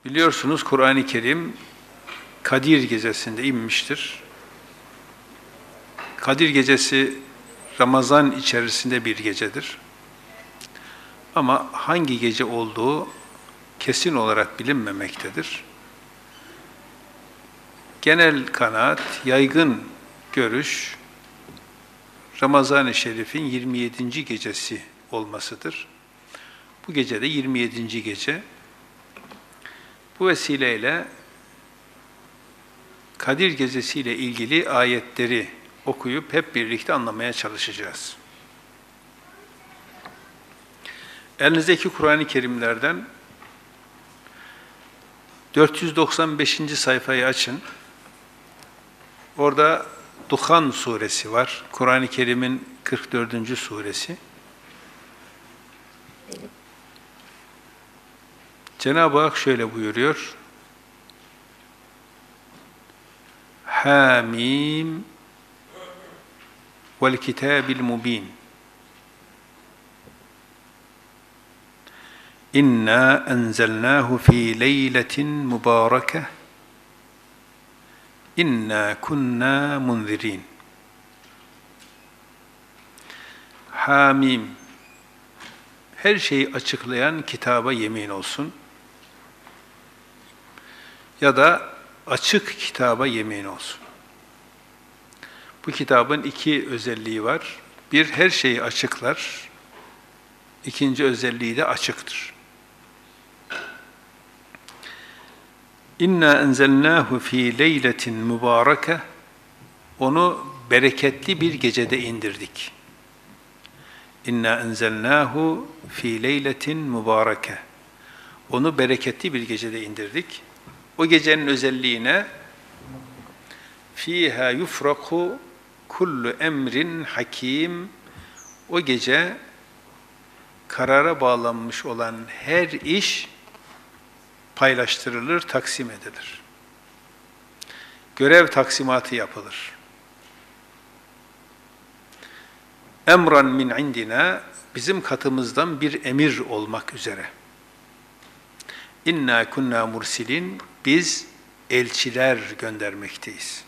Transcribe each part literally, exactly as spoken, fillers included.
Biliyorsunuz Kur'an-ı Kerim Kadir Gecesi'nde inmiştir. Kadir Gecesi Ramazan içerisinde bir gecedir. Ama hangi gece olduğu kesin olarak bilinmemektedir. Genel kanaat, yaygın görüş, Ramazan-ı Şerif'in yirmi yedinci gecesi olmasıdır. Bu gece de yirmi yedinci gece. Bu vesileyle Kadir Gecesi ile ilgili ayetleri okuyup hep birlikte anlamaya çalışacağız. Elinizdeki Kur'an-ı Kerimlerden dört yüz doksan beşinci sayfayı açın. Orada Duhan suresi var. Kur'an-ı Kerim'in kırk dördüncü suresi. Cenab-ı Hak şöyle buyuruyor. Hamim vel kitabil mubin. İnna enzelnahu fi leyletin mübareke. İnna kunna munzirin. Hamim. Her şeyi açıklayan kitaba yemin olsun. Ya da açık kitaba yemin olsun. Bu kitabın iki özelliği var. Bir, her şeyi açıklar. İkinci özelliği de açıktır. İnna enzelnahu fi leyletin mübareke. Onu bereketli bir gecede indirdik. İnna enzelnahu fi leyletin mübareke. Onu bereketli bir gecede indirdik. O gecenin özelliğine fiha yufraku kullu emrin hakim. O gece karara bağlanmış olan her iş paylaştırılır, taksim edilir. Görev taksimatı yapılır. Emran min indina, bizim katımızdan bir emir olmak üzere. İnna kunna mursilin, biz elçiler göndermekteyiz.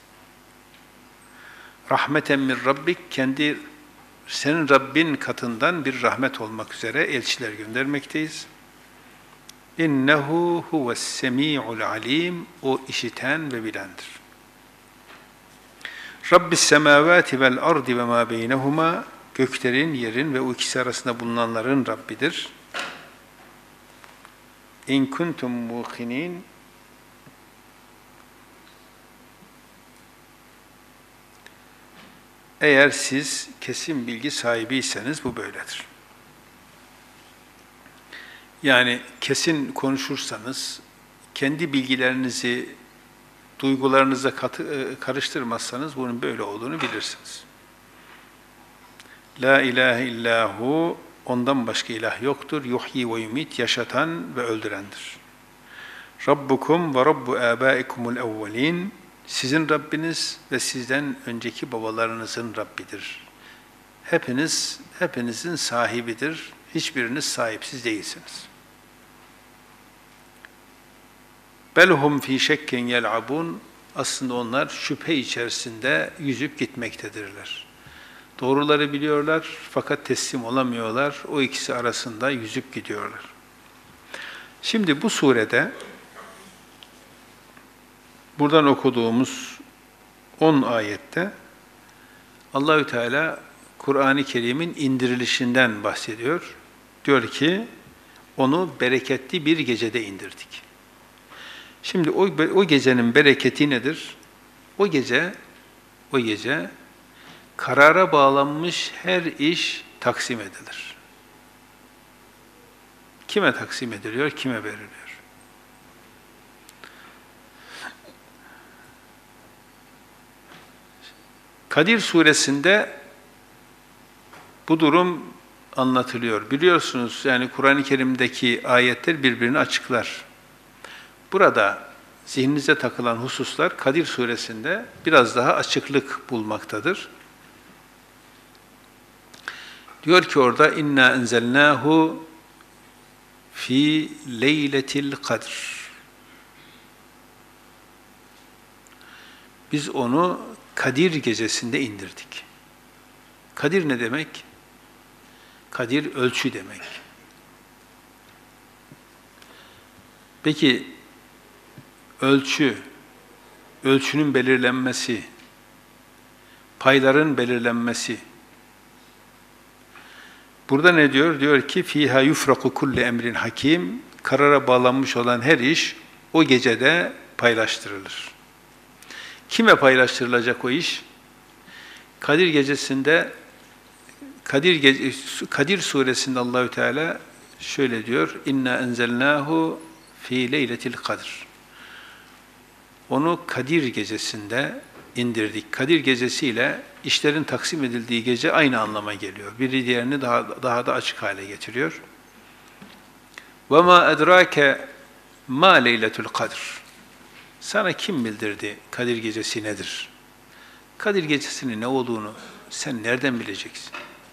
Rahmeten min rabbik, kendi senin Rabbin katından bir rahmet olmak üzere elçiler göndermekteyiz. İnnehu huves semi'ul alim, o işiten ve bilendir. Rabbis semavati vel ardi ve ma beynehuma, göklerin, yerin ve o ikisi arasında bulunanların Rabbidir. İn kuntum muqinin, eğer siz kesin bilgi sahibiyseniz bu böyledir. Yani kesin konuşursanız, kendi bilgilerinizi duygularınıza katı, karıştırmazsanız bunun böyle olduğunu bilirsiniz. La ilahe illahu, ondan başka ilah yoktur. Yuhyi ve yumit, yaşatan ve öldürendir. Rabbukum ve Rabbu âbâikumul evvelin, sizin Rabbiniz ve sizden önceki babalarınızın Rabbidir. Hepiniz, hepinizin sahibidir. Hiçbiriniz sahipsiz değilsiniz. Belhum fi şekken yel'abun, aslında onlar şüphe içerisinde yüzüp gitmektedirler. Doğruları biliyorlar fakat teslim olamıyorlar. O ikisi arasında yüzüp gidiyorlar. Şimdi bu surede buradan okuduğumuz on ayette Allahü Teala Kur'an-ı Kerim'in indirilişinden bahsediyor. Diyor ki onu bereketli bir gecede indirdik. Şimdi o, o gecenin bereketi nedir? O gece o gece karara bağlanmış her iş taksim edilir. Kime taksim ediliyor, kime veriliyor? Kadir suresinde bu durum anlatılıyor. Biliyorsunuz yani Kur'an-ı Kerim'deki ayetler birbirini açıklar. Burada zihninize takılan hususlar Kadir suresinde biraz daha açıklık bulmaktadır. Diyor ki orada inna enzelnahu fi leyletil kadr. Biz onu Kadir gecesinde indirdik. Kadir ne demek? Kadir ölçü demek. Peki ölçü, ölçünün belirlenmesi, payların belirlenmesi. Burada ne diyor? Diyor ki fiha yufraku kulli emrin hakim. Karara bağlanmış olan her iş o gecede paylaştırılır. Kime paylaştırılacak o iş? Kadir gecesinde Kadir gece, Kadir suresinde Allahü Teala şöyle diyor: İnna enzelnahu fi leyletil kadr. Onu Kadir gecesinde indirdik. Kadir gecesiyle işlerin taksim edildiği gece aynı anlama geliyor. Biri diğerini daha daha da açık hale getiriyor. Ve ma edrake ma leyletul kadr. Sana kim bildirdi Kadir gecesi nedir? Kadir gecesinin ne olduğunu sen nereden bileceksin?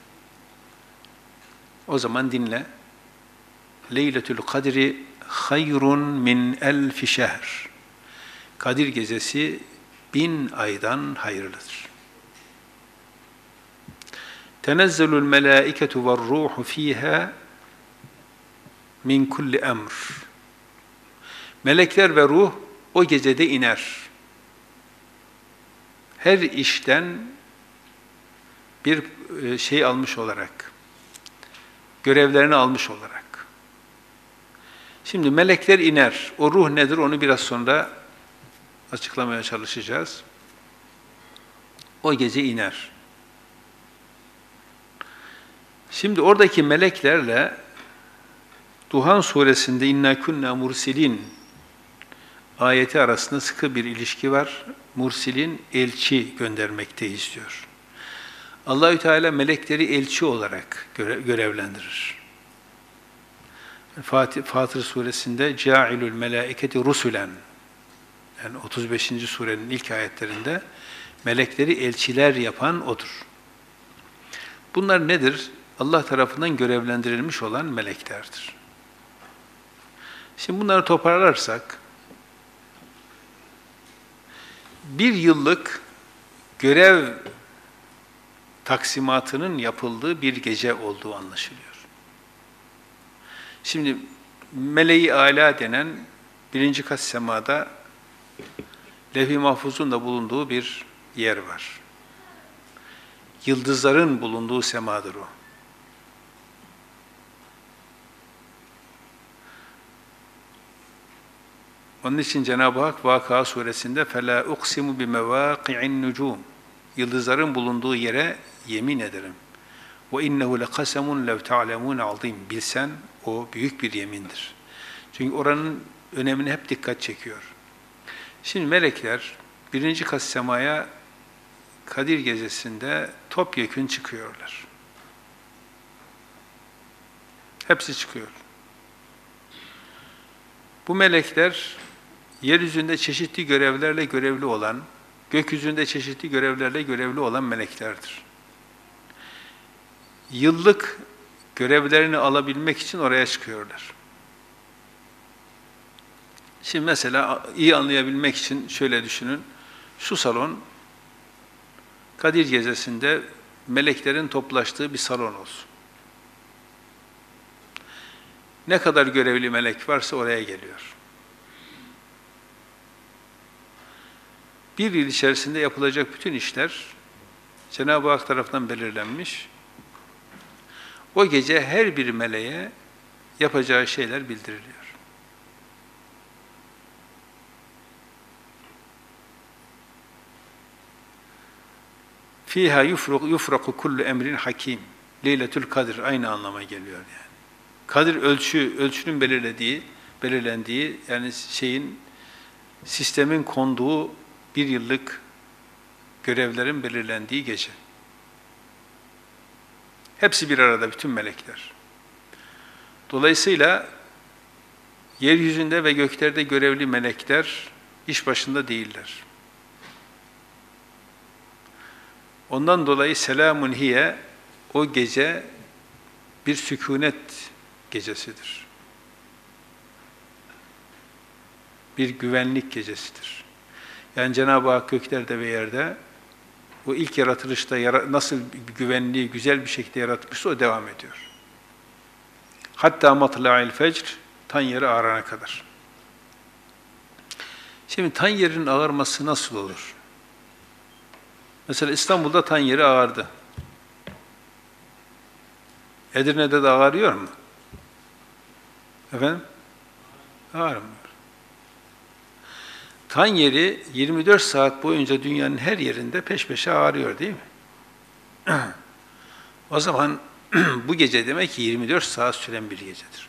O zaman dinle. Leyletül kadri hayrun min elfi şehr. Kadir gecesi bin aydan hayırlıdır. Tenezzelul melâiketu ve'r ruhu fîhâ min kulli emr. Melekler ve ruh o gecede iner. Her işten bir şey almış olarak, görevlerini almış olarak. Şimdi melekler iner. O ruh nedir? Onu biraz sonra açıklamaya çalışacağız. O gece iner. Şimdi oradaki meleklerle Duhan suresinde İnna kunna mursilin ayeti arasında sıkı bir ilişki var. Mursilin elçi göndermekteyiz diyor. Allahü Teala melekleri elçi olarak göre, görevlendirir. Fatih, Fatır suresinde Câilül melâiketi rusulen, yani otuz beşinci surenin ilk ayetlerinde melekleri elçiler yapan odur. Bunlar nedir? Allah tarafından görevlendirilmiş olan meleklerdir. Şimdi bunları toparlarsak, bir yıllık görev taksimatının yapıldığı bir gece olduğu anlaşılıyor. Şimdi Mele-i Âlâ denen birinci kat semada Levh-i Mahfuz'un da bulunduğu bir yer var. Yıldızların bulunduğu semadır o. Onun için Cenab-ı Hak Vakıa suresinde فَلَا اُقْسِمُ بِمَوَاقِعِ النُّجُومِ Yıldızların bulunduğu yere yemin ederim. وَاِنَّهُ لَقَسَمٌ لَوْ تَعْلَمُونَ عَظِيمٌ Bilsen o büyük bir yemindir. Çünkü oranın önemine hep dikkat çekiyor. Şimdi melekler birinci kat semaya Kadir gecesinde topyekün çıkıyorlar. Hepsi çıkıyor. Bu melekler yeryüzünde çeşitli görevlerle görevli olan, gökyüzünde çeşitli görevlerle görevli olan meleklerdir. Yıllık görevlerini alabilmek için oraya çıkıyorlar. Şimdi mesela iyi anlayabilmek için şöyle düşünün. Şu salon Kadir gecesinde meleklerin toplaştığı bir salon olsun. Ne kadar görevli melek varsa oraya geliyor. Bir yıl içerisinde yapılacak bütün işler Cenab-ı Hak tarafından belirlenmiş. O gece her bir meleğe yapacağı şeyler bildiriliyor. Fiha yufraku yufraku kullu emrin hakim. Leyletül Kadir aynı anlama geliyor yani. Kadir ölçü, ölçünün belirlediği, belirlendiği yani şeyin sistemin konduğu bir yıllık görevlerin belirlendiği gece. Hepsi bir arada, bütün melekler. Dolayısıyla yeryüzünde ve göklerde görevli melekler iş başında değiller. Ondan dolayı selamun hiye o gece bir sükunet gecesidir. Bir güvenlik gecesidir. Yani Cenab-ı Hak göklerde ve yerde o ilk yaratılışta yara- nasıl güvenliği, güzel bir şekilde yaratmışsa o devam ediyor. Hatta matla'il fecr, tan yeri ağarana kadar. Şimdi tan yerinin ağarması nasıl olur? Mesela İstanbul'da tan yeri ağardı. Edirne'de de ağarıyor mu? Efendim? Ağarmıyor. Tan yeri yirmi dört saat boyunca dünyanın her yerinde peş peşe ağrıyor değil mi? O zaman bu gece demek ki yirmi dört saat süren bir gecedir.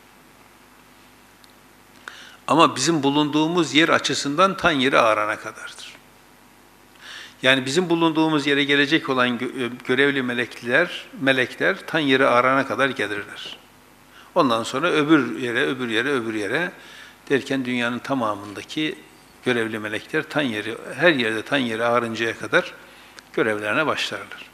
Ama bizim bulunduğumuz yer açısından tan yeri ağarana kadardır. Yani bizim bulunduğumuz yere gelecek olan görevli melekler, melekler tan yeri ağarana kadar gelirler. Ondan sonra öbür yere, öbür yere, öbür yere derken dünyanın tamamındaki görevli melekler tan yeri, her yerde tan yeri ağarıncaya kadar görevlerine başlarlar.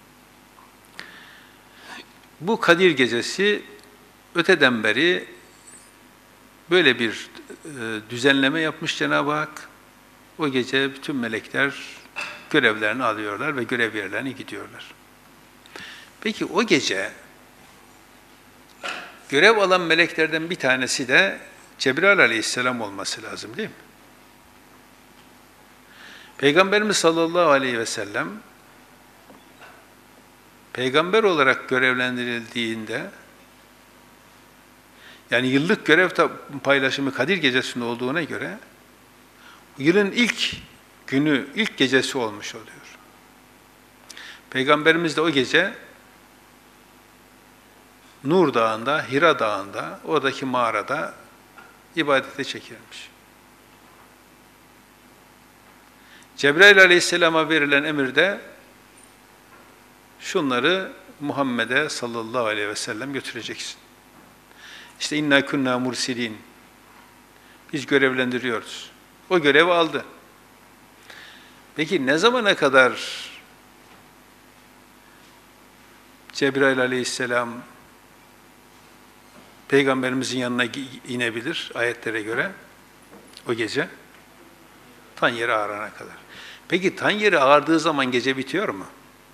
Bu Kadir Gecesi öteden beri böyle bir e, düzenleme yapmış Cenab-ı Hak. O gece bütün melekler görevlerini alıyorlar ve görev yerlerine gidiyorlar. Peki o gece görev alan meleklerden bir tanesi de Cebrail aleyhisselam olması lazım değil mi? Peygamberimiz sallallahu aleyhi ve sellem peygamber olarak görevlendirildiğinde, yani yıllık görev paylaşımı Kadir Gecesi'nde olduğuna göre yılın ilk günü, ilk gecesi olmuş oluyor. Peygamberimiz de o gece Nur Dağı'nda, Hira Dağı'nda, oradaki mağarada ibadete çekilmiş. Cebrail aleyhisselama verilen emirde şunları Muhammed'e sallallahu aleyhi ve sellem götüreceksin. İşte inna kunna mursilin. Biz görevlendiriyoruz. O görevi aldı. Peki ne zamana kadar Cebrail aleyhisselam Peygamberimizin yanına inebilir ayetlere göre o gece? Tan yeri ağarana kadar. Peki tan yeri ağardığı zaman gece bitiyor mu?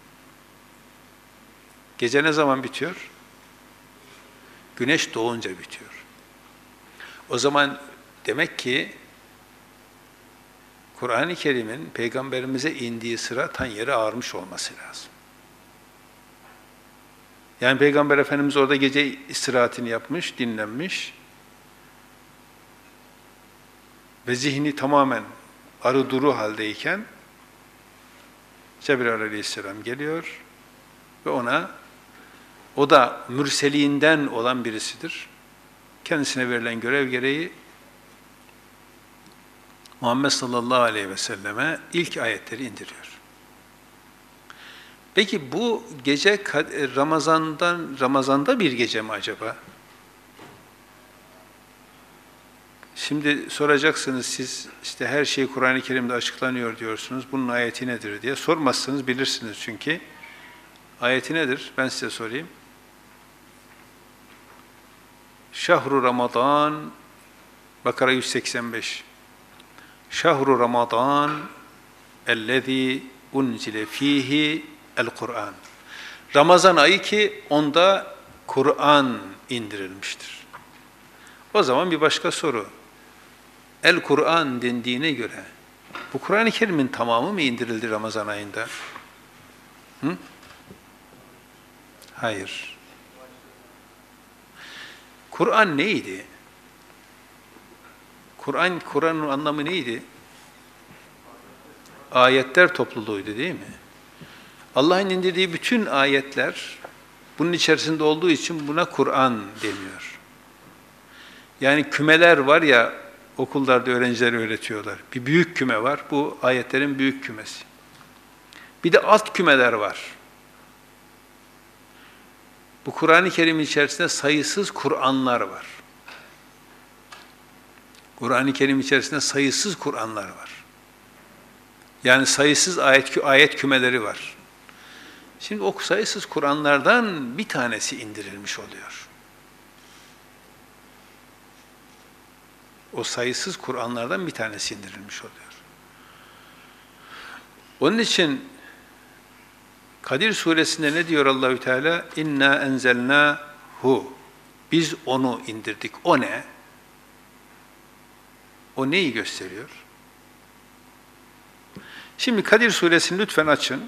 Gece ne zaman bitiyor? Güneş doğunca bitiyor. O zaman demek ki Kur'an-ı Kerim'in Peygamberimize indiği sıra tan yeri ağarmış olması lazım. Yani Peygamber Efendimiz orada gece istirahatini yapmış, dinlenmiş ve zihni tamamen arı duru haldeyken Cebrail aleyhisselam geliyor ve ona, o da mürseliğinden olan birisidir. Kendisine verilen görev gereği Muhammed sallallahu aleyhi ve selleme ilk ayetleri indiriyor. Peki bu gece Ramazan'dan Ramazan'da bir gece mi acaba? Şimdi soracaksınız siz, işte her şey Kur'an-ı Kerim'de açıklanıyor diyorsunuz. Bunun ayeti nedir diye. Sormazsanız bilirsiniz çünkü. Ayeti nedir? Ben size sorayım. Şahru Ramazan, Bakara yüz seksen beş. Şahru Ramazan ellezî unzile fîhî el-Kur'an. Ramazan ayı ki onda Kur'an indirilmiştir. O zaman bir başka soru. El-Kur'an dendiğine göre bu Kur'an-ı Kerim'in tamamı mı indirildi Ramazan ayında? Hı? Hayır. Kur'an neydi? Kur'an, Kur'an'ın anlamı neydi? Ayetler topluluğuydu değil mi? Allah'ın indirdiği bütün ayetler bunun içerisinde olduğu için buna Kur'an deniyor. Yani kümeler var ya, okullarda öğrencilere öğretiyorlar. Bir büyük küme var, bu ayetlerin büyük kümesi. Bir de alt kümeler var. Bu Kur'an-ı Kerim içerisinde sayısız Kur'anlar var. Kur'an-ı Kerim içerisinde sayısız Kur'anlar var. Yani sayısız ayet, ayet kümeleri var. Şimdi o sayısız Kur'anlardan bir tanesi indirilmiş oluyor. O sayısız Kur'anlardan bir tanesi indirilmiş oluyor. Onun için Kadir suresinde ne diyor Allahü Teala? İnna enzelnahu. Biz onu indirdik. O ne? O neyi gösteriyor? Şimdi Kadir suresini lütfen açın.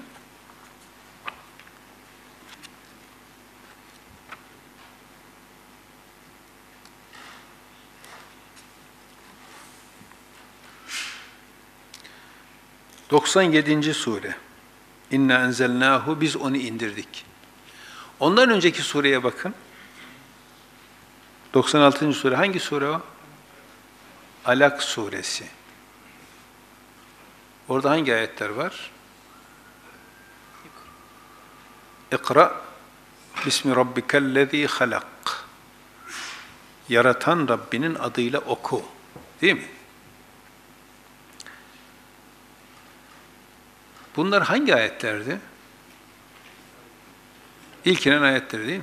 doksan yedinci sure. İnna enzelnahu, biz onu indirdik. Ondan önceki sureye bakın. doksan altıncı sure. Hangi sure o? Alak suresi. Orada hangi ayetler var? İkra bismi rabbikellezî halak. Yaratan Rabbinin adıyla oku. Değil mi? Bunlar hangi ayetlerdi? İlk inen ayetleri değil mi?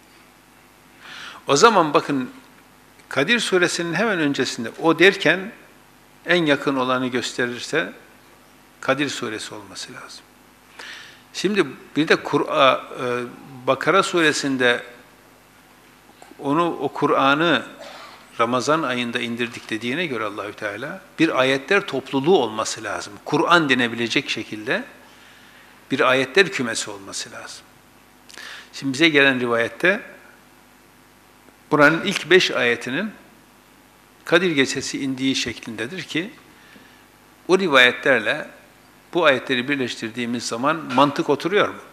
O zaman bakın Kadir suresinin hemen öncesinde o derken en yakın olanı gösterirse Kadir suresi olması lazım. Şimdi bir de Kur'an, Bakara suresinde onu o Kur'an'ı Ramazan ayında indirdik dediğine göre Allahü Teala bir ayetler topluluğu olması lazım. Kur'an denebilecek şekilde bir ayetler kümesi olması lazım. Şimdi bize gelen rivayette buranın ilk beş ayetinin Kadir Gecesi indiği şeklindedir ki o rivayetlerle bu ayetleri birleştirdiğimiz zaman mantık oturuyor mu?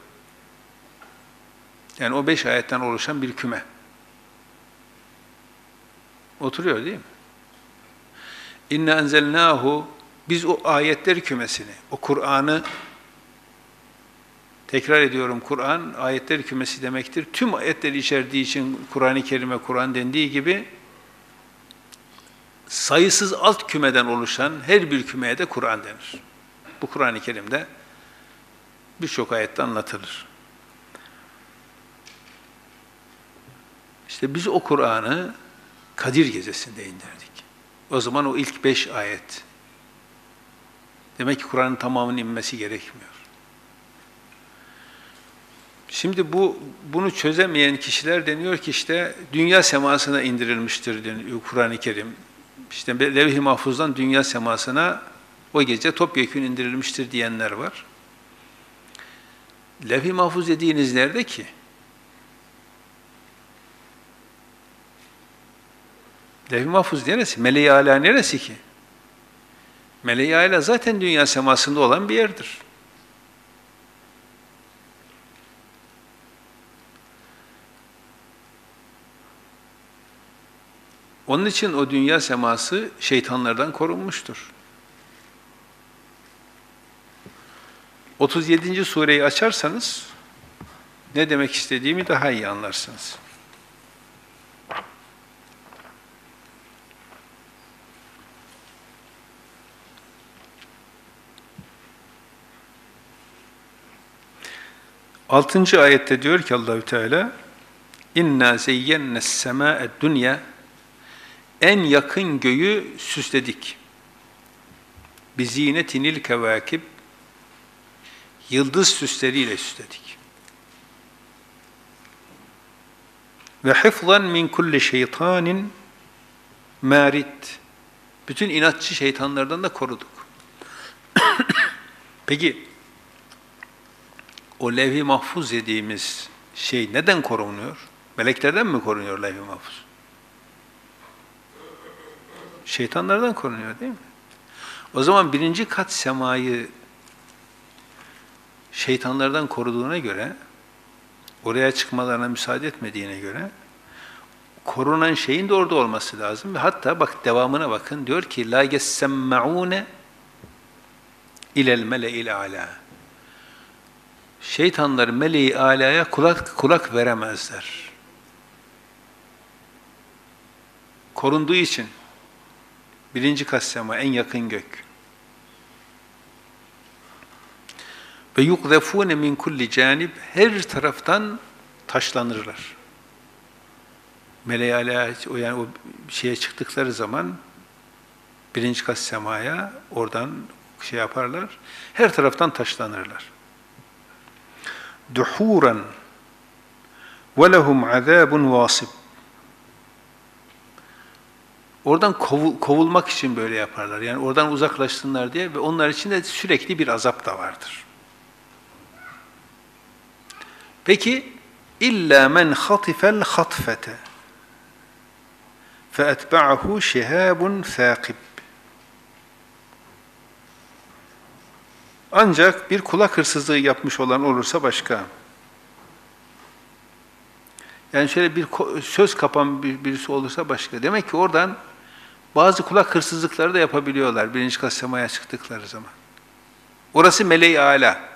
Yani o beş ayetten oluşan bir küme. Oturuyor değil mi? İnne enzelnahu, biz o ayetler kümesini, o Kur'an'ı, tekrar ediyorum, Kur'an ayetler kümesi demektir. Tüm ayetleri içerdiği için Kur'an-ı Kerim'e Kur'an dendiği gibi sayısız alt kümeden oluşan her bir kümeye de Kur'an denir. Bu Kur'an-ı Kerim'de birçok ayette anlatılır. İşte biz o Kur'an'ı Kadir Gecesi'nde indirdik. O zaman o ilk beş ayet. Demek ki Kur'an'ın tamamının inmesi gerekmiyor. Şimdi bu bunu çözemeyen kişiler deniyor ki işte dünya semasına indirilmiştir deniyor Kur'an-ı Kerim. İşte Levh-i Mahfuz'dan dünya semasına o gece topyekün indirilmiştir diyenler var. Levh-i Mahfuz dediğiniz nerede ki? Levh-i Mahfuz neresi? Mele-i Âlâ neresi ki? Mele-i Âlâ zaten dünya semasında olan bir yerdir. Onun için o dünya seması şeytanlardan korunmuştur. otuz yedinci sureyi açarsanız ne demek istediğimi daha iyi anlarsınız. Altıncı ayette diyor ki Allahü Teala İnna zeyyennes semâ'ed dünya, en yakın göğü süsledik. Bizinetinil kevâkib, yıldız süsleriyle süsledik. Ve hifzan min kulli şeytanin marid, bütün inatçı şeytanlardan da koruduk. Peki o levh-i mahfuz dediğimiz şey neden korunuyor? Meleklerden mi korunuyor levh-i mahfuz? Şeytanlardan korunuyor değil mi? O zaman birinci kat semayı şeytanlardan koruduğuna göre, oraya çıkmalarına müsaade etmediğine göre, korunan şeyin de orada olması lazım. Ve hatta bak devamına bakın, diyor ki لَا يَسَّمَّعُونَ اِلَى الْمَلَئِ الْعَلَى. Şeytanlar meleği alaya kulak, kulak veremezler. Korunduğu için birinci kat sema, en yakın gök. Ve yukzefûne min kulli canib, her taraftan taşlanırlar. Meleği alaya, o yani o şeye çıktıkları zaman birinci kat semaya, oradan şey yaparlar. Her taraftan taşlanırlar. Duhuran ve lehum azabun vasib. Oradan kovul, kovulmak için böyle yaparlar. Yani oradan uzaklaşsınlar diye ve onlar için de sürekli bir azap da vardır. Peki illa men hatifel hatfete feetba'ahu şihabun thâkib. Ancak bir kulak hırsızlığı yapmış olan olursa başka. Yani şöyle bir söz kapan birisi olursa başka. Demek ki oradan bazı kulak hırsızlıkları da yapabiliyorlar birinci kat semaya çıktıkları zaman. Orası meleği âlâ.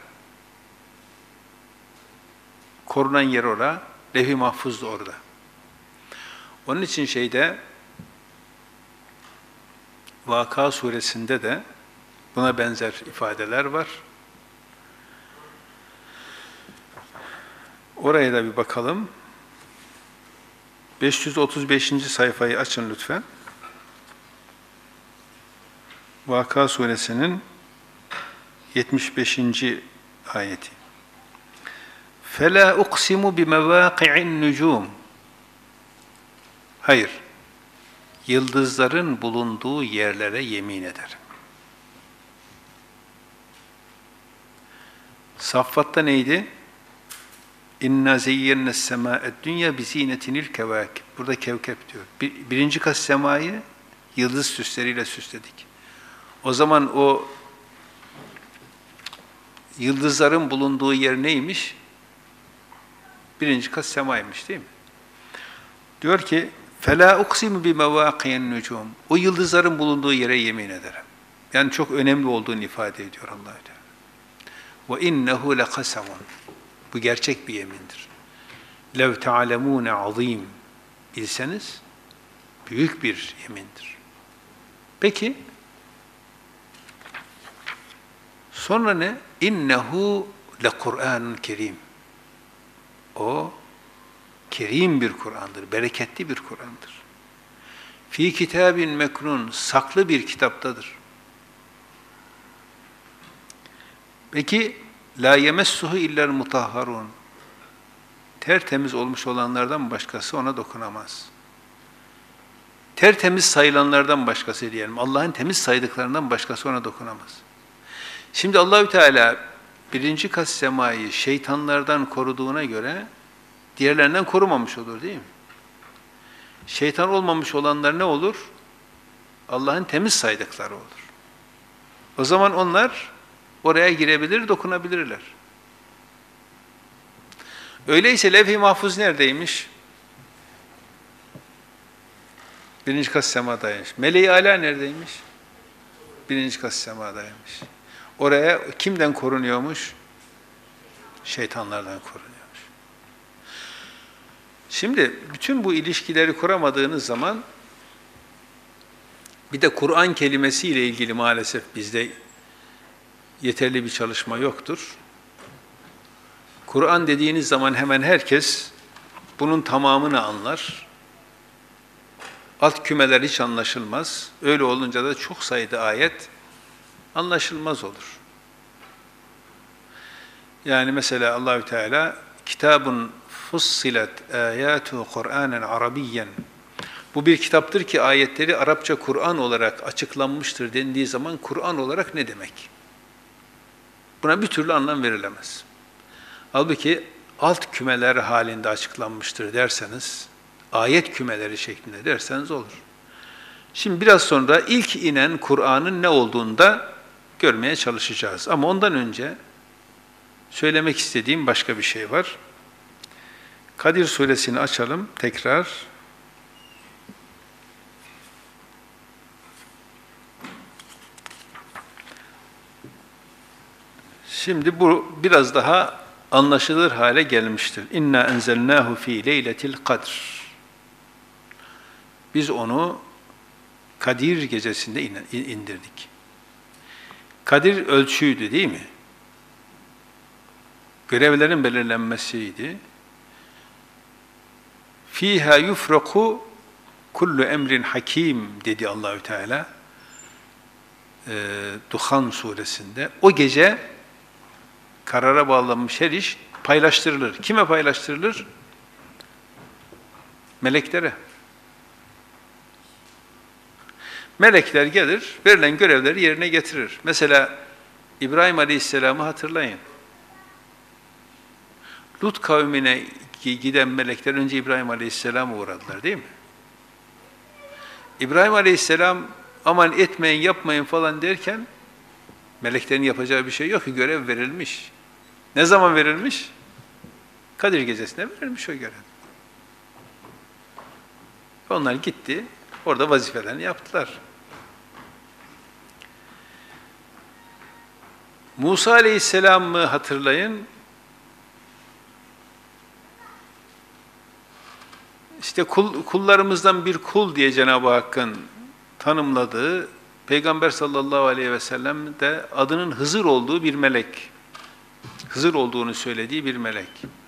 Korunan yer orada, levh-i mahfuz da orada. Onun için şeyde, Vaka suresinde de buna benzer ifadeler var. Oraya da bir bakalım. beş yüz otuz beşinci sayfayı açın lütfen. Vaka suresinin yetmiş beşinci ayeti. فَلَا اُقْسِمُ بِمَوَاقِعِ النُّجُومِ. Hayır, yıldızların bulunduğu yerlere yemin ederim. Saffat'ta neydi? İnna zeyyenne semâ'ed dünya bi zînetinil kevâkib. Burada kevkep diyor. Bir, birinci kat semayı yıldız süsleriyle süsledik. O zaman o yıldızların bulunduğu yer neymiş? Birinci kat semaymış değil mi? Diyor ki فَلَا اُقْسِمُ بِمَوَاقِيَ النُّجُومِ. O yıldızların bulunduğu yere yemin ederim. Yani çok önemli olduğunu ifade ediyor Allah-u Teala. وَاِنَّهُ لَقَسَمٌ. Bu gerçek bir yemindir. لَوْ تَعْلَمُونَ عَظِيمٌ. Bilseniz büyük bir yemindir. Peki sonra ne? اِنَّهُ لَقُرْآنٌ kerim. O kerim bir Kur'an'dır, bereketli bir Kur'an'dır. Fi kitabin meknun, saklı bir kitaptadır. Peki, la yemessuhu illel mutahharun. Tertemiz olmuş olanlardan başkası ona dokunamaz. Tertemiz sayılanlardan başkası diyelim. Allah'ın temiz saydıklarından başkası ona dokunamaz. Şimdi Allahü Teala birinci kat semayı şeytanlardan koruduğuna göre diğerlerinden korumamış olur değil mi? Şeytan olmamış olanlar ne olur? Allah'ın temiz saydıkları olur. O zaman onlar oraya girebilir, dokunabilirler. Öyleyse levh-i mahfuz neredeymiş? Birinci kat semadaymış. Meleği âlâ neredeymiş? Birinci kat semadaymış. Oraya kimden korunuyormuş? Şeytanlardan korunuyormuş. Şimdi bütün bu ilişkileri kuramadığınız zaman bir de Kur'an kelimesiyle ilgili maalesef bizde yeterli bir çalışma yoktur. Kur'an dediğiniz zaman hemen herkes bunun tamamını anlar. Alt kümeler hiç anlaşılmaz. Öyle olunca da çok sayıda ayet anlaşılmaz olur. Yani mesela Allahü Teala kitabun fussilet ayatu Kur'anen Arabiyyen. Bu bir kitaptır ki ayetleri Arapça Kur'an olarak açıklanmıştır dendiği zaman Kur'an olarak ne demek? Buna bir türlü anlam verilemez. Halbuki alt kümeler halinde açıklanmıştır derseniz, ayet kümeleri şeklinde derseniz olur. Şimdi biraz sonra ilk inen Kur'an'ın ne olduğunu da görmeye çalışacağız. Ama ondan önce söylemek istediğim başka bir şey var. Kadir suresini açalım tekrar. Şimdi bu biraz daha anlaşılır hale gelmiştir. İnna enzelnahu fi leyletil kadr. Biz onu Kadir gecesinde indirdik. Kadir ölçüydü değil mi? Görevlerin belirlenmesiydi. Fiha yufraku kullu emrin hakim dedi Allahü Teala. e, Duhan suresinde o gece karara bağlanmış her iş paylaştırılır. Kime paylaştırılır? Meleklere. Melekler gelir, verilen görevleri yerine getirir. Mesela İbrahim Aleyhisselam'ı hatırlayın. Lut kavmine giden melekler önce İbrahim Aleyhisselam'a uğradılar değil mi? İbrahim Aleyhisselam aman etmeyin, yapmayın falan derken meleklerin yapacağı bir şey yok ki, görev verilmiş. Ne zaman verilmiş? Kadir Gecesi'ne verilmiş o görev. Onlar gitti, orada vazifelerini yaptılar. Musa Aleyhisselam'ı hatırlayın. İşte kul, kullarımızdan bir kul diye Cenab-ı Hakk'ın tanımladığı, Peygamber sallallahu aleyhi ve sellem de adının Hızır olduğu bir melek. Hızır olduğunu söylediği bir melek.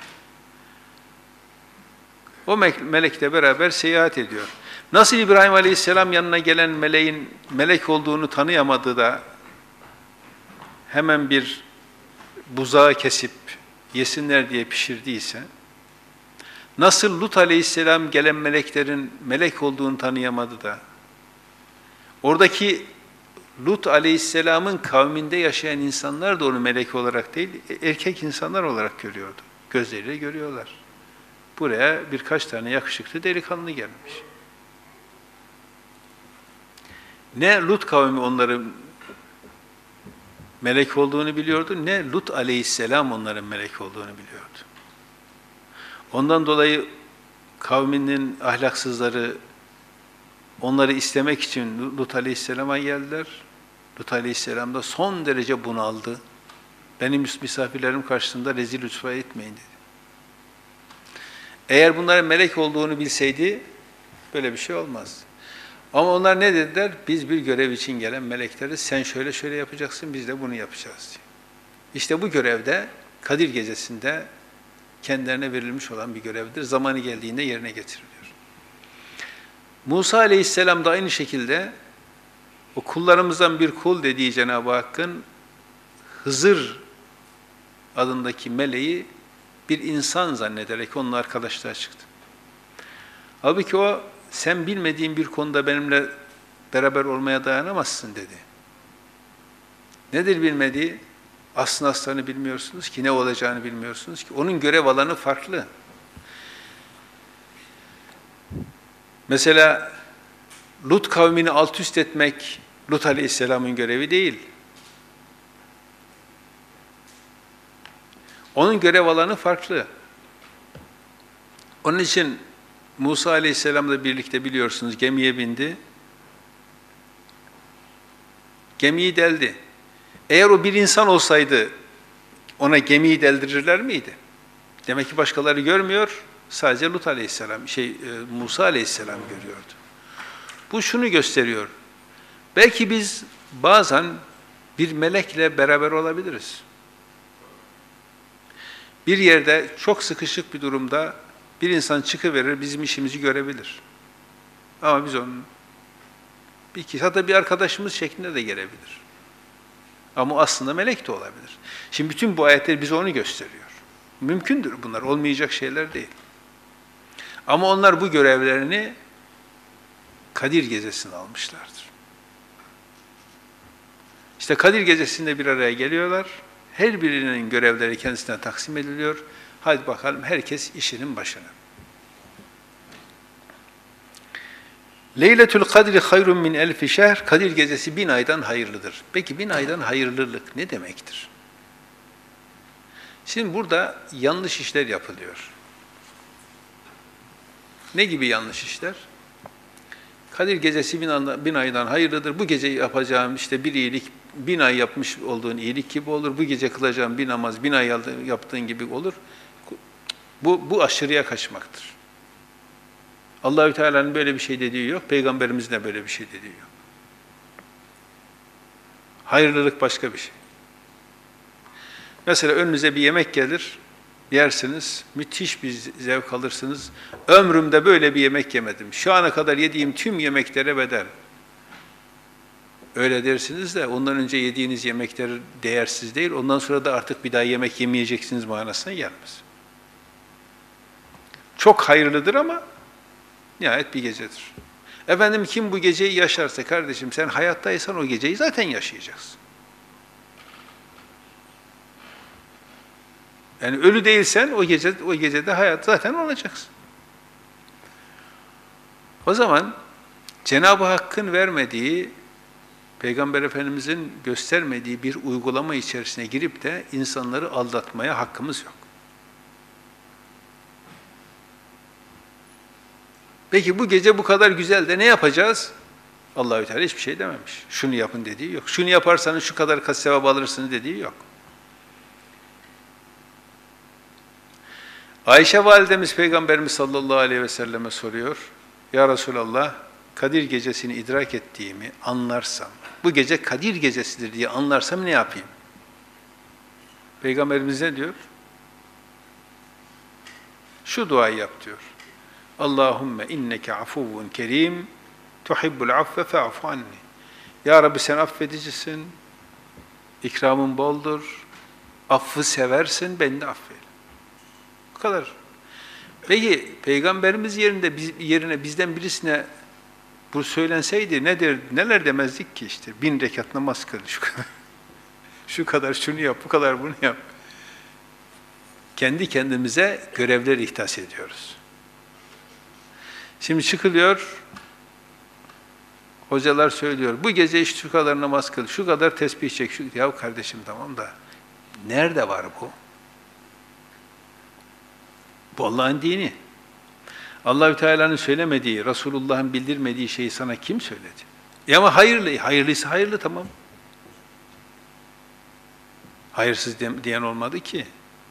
O melekle beraber seyahat ediyor. Nasıl İbrahim Aleyhisselam yanına gelen meleğin melek olduğunu tanıyamadı da hemen bir buzağı kesip yesinler diye pişirdiyse, nasıl Lut Aleyhisselam gelen meleklerin melek olduğunu tanıyamadı da, oradaki Lut Aleyhisselam'ın kavminde yaşayan insanlar da onu melek olarak değil, erkek insanlar olarak görüyordu. Gözleriyle görüyorlar. Buraya birkaç tane yakışıklı delikanlı gelmiş. Ne Lut kavmi onların melek olduğunu biliyordu, ne Lut Aleyhisselam onların melek olduğunu biliyordu. Ondan dolayı kavminin ahlaksızları onları istemek için Lut Aleyhisselam'a geldiler. Lut Aleyhisselam da son derece bunaldı. Benim misafirlerim karşısında rezil rüsva etmeyin dedi. Eğer bunların melek olduğunu bilseydi böyle bir şey olmaz. Ama onlar ne dediler? Biz bir görev için gelen melekleriz. Sen şöyle şöyle yapacaksın, biz de bunu yapacağız diye. İşte bu görevde Kadir Gecesi'nde kendilerine verilmiş olan bir görevdir. Zamanı geldiğinde yerine getiriliyor. Musa Aleyhisselam da aynı şekilde o kullarımızdan bir kul dediği Cenab-ı Hakk'ın Hızır adındaki meleği bir insan zannederek onun arkadaşlığa çıktı. Halbuki o, sen bilmediğin bir konuda benimle beraber olmaya dayanamazsın dedi. Nedir bilmediği? Aslını aslarını bilmiyorsunuz ki, ne olacağını bilmiyorsunuz ki. Onun görev alanı farklı. Mesela Lut kavmini alt üst etmek Lut Aleyhisselam'ın görevi değil. Onun görev alanı farklı. Onun için Musa Aleyhisselam'la birlikte biliyorsunuz gemiye bindi. Gemiyi deldi. Eğer o bir insan olsaydı ona gemiyi deldirirler miydi? Demek ki başkaları görmüyor, sadece Lut Aleyhisselam, şey Musa Aleyhisselam görüyordu. Bu şunu gösteriyor. Belki biz bazen bir melekle beraber olabiliriz. Bir yerde çok sıkışık bir durumda bir insan çıkıverir, bizim işimizi görebilir. Ama biz onun bir kişi, hatta bir arkadaşımız şeklinde de gelebilir. Ama aslında melek de olabilir. Şimdi bütün bu ayetler bize onu gösteriyor. Mümkündür bunlar, olmayacak şeyler değil. Ama onlar bu görevlerini Kadir Gecesi'ne almışlardır. İşte Kadir Gecesi'nde bir araya geliyorlar. Her birinin görevleri kendisine taksim ediliyor. Hadi bakalım herkes işinin başına. Leyletül Kadri hayrun min elfi şehr. Kadir Gecesi bin aydan hayırlıdır. Peki bin aydan hayırlılık ne demektir? Şimdi burada yanlış işler yapılıyor. Ne gibi yanlış işler? Kadir Gecesi bin, andan, bin aydan hayırlıdır. Bu gece yapacağım işte bir iyilik, bin ay yapmış olduğun iyilik gibi olur. Bu gece kılacağım bir namaz, bin ay yaptığın gibi olur. Bu, bu aşırıya kaçmaktır. Allah-u Teala'nın böyle bir şey dediği yok, Peygamberimizin de böyle bir şey dediği yok. Hayırlılık başka bir şey. Mesela önünüze bir yemek gelir, yersiniz, müthiş bir zevk alırsınız. Ömrümde böyle bir yemek yemedim. Şu ana kadar yediğim tüm yemeklere bedel. Öyle dersiniz de ondan önce yediğiniz yemekler değersiz değil, ondan sonra da artık bir daha yemek yemeyeceksiniz manasına gelmez. Çok hayırlıdır ama nihayet bir gecedir. Efendim kim bu geceyi yaşarsa kardeşim sen hayattaysan o geceyi zaten yaşayacaksın. Yani ölü değilsen o gece o gecede hayat zaten olacaksın. O zaman Cenab-ı Hakk'ın vermediği, Peygamber Efendimiz'in göstermediği bir uygulama içerisine girip de insanları aldatmaya hakkımız yok. Peki bu gece bu kadar güzel de ne yapacağız? Allah-u Teala hiçbir şey dememiş. Şunu yapın dediği yok. Şunu yaparsanız şu kadar kat sevap alırsınız dediği yok. Ayşe validemiz Peygamberimiz sallallahu aleyhi ve selleme soruyor. Ya Resulallah, Kadir gecesini idrak ettiğimi anlarsam, bu gece Kadir gecesidir diye anlarsam ne yapayım? Peygamberimiz ne diyor? Şu duayı yap diyor. Allahümme inneke afuvun kerim, tuhibbul affe fe'afu anni. Ya Rabbi sen affedicisin, ikramın boldur, affı seversin, beni de affeyle. Bu kadar. Peki Peygamberimiz yerinde biz, yerine bizden birisine bu söylenseydi ne der, neler demezdik ki işte bin rekat namaz kıl şu kadar. Şu kadar şunu yap, bu kadar bunu yap. Kendi kendimize görevler ihtas ediyoruz. Şimdi çıkılıyor, hocalar söylüyor, bu gece işte şu kadar namaz kıl, şu kadar tesbih çek. Şu... Ya kardeşim tamam da nerede var bu? Bu Allah'ın dini. Allah-u Teala'nın söylemediği, Resulullah'ın bildirmediği şeyi sana kim söyledi? E ama hayırlı, hayırlıysa hayırlı tamam. Hayırsız diyen olmadı ki.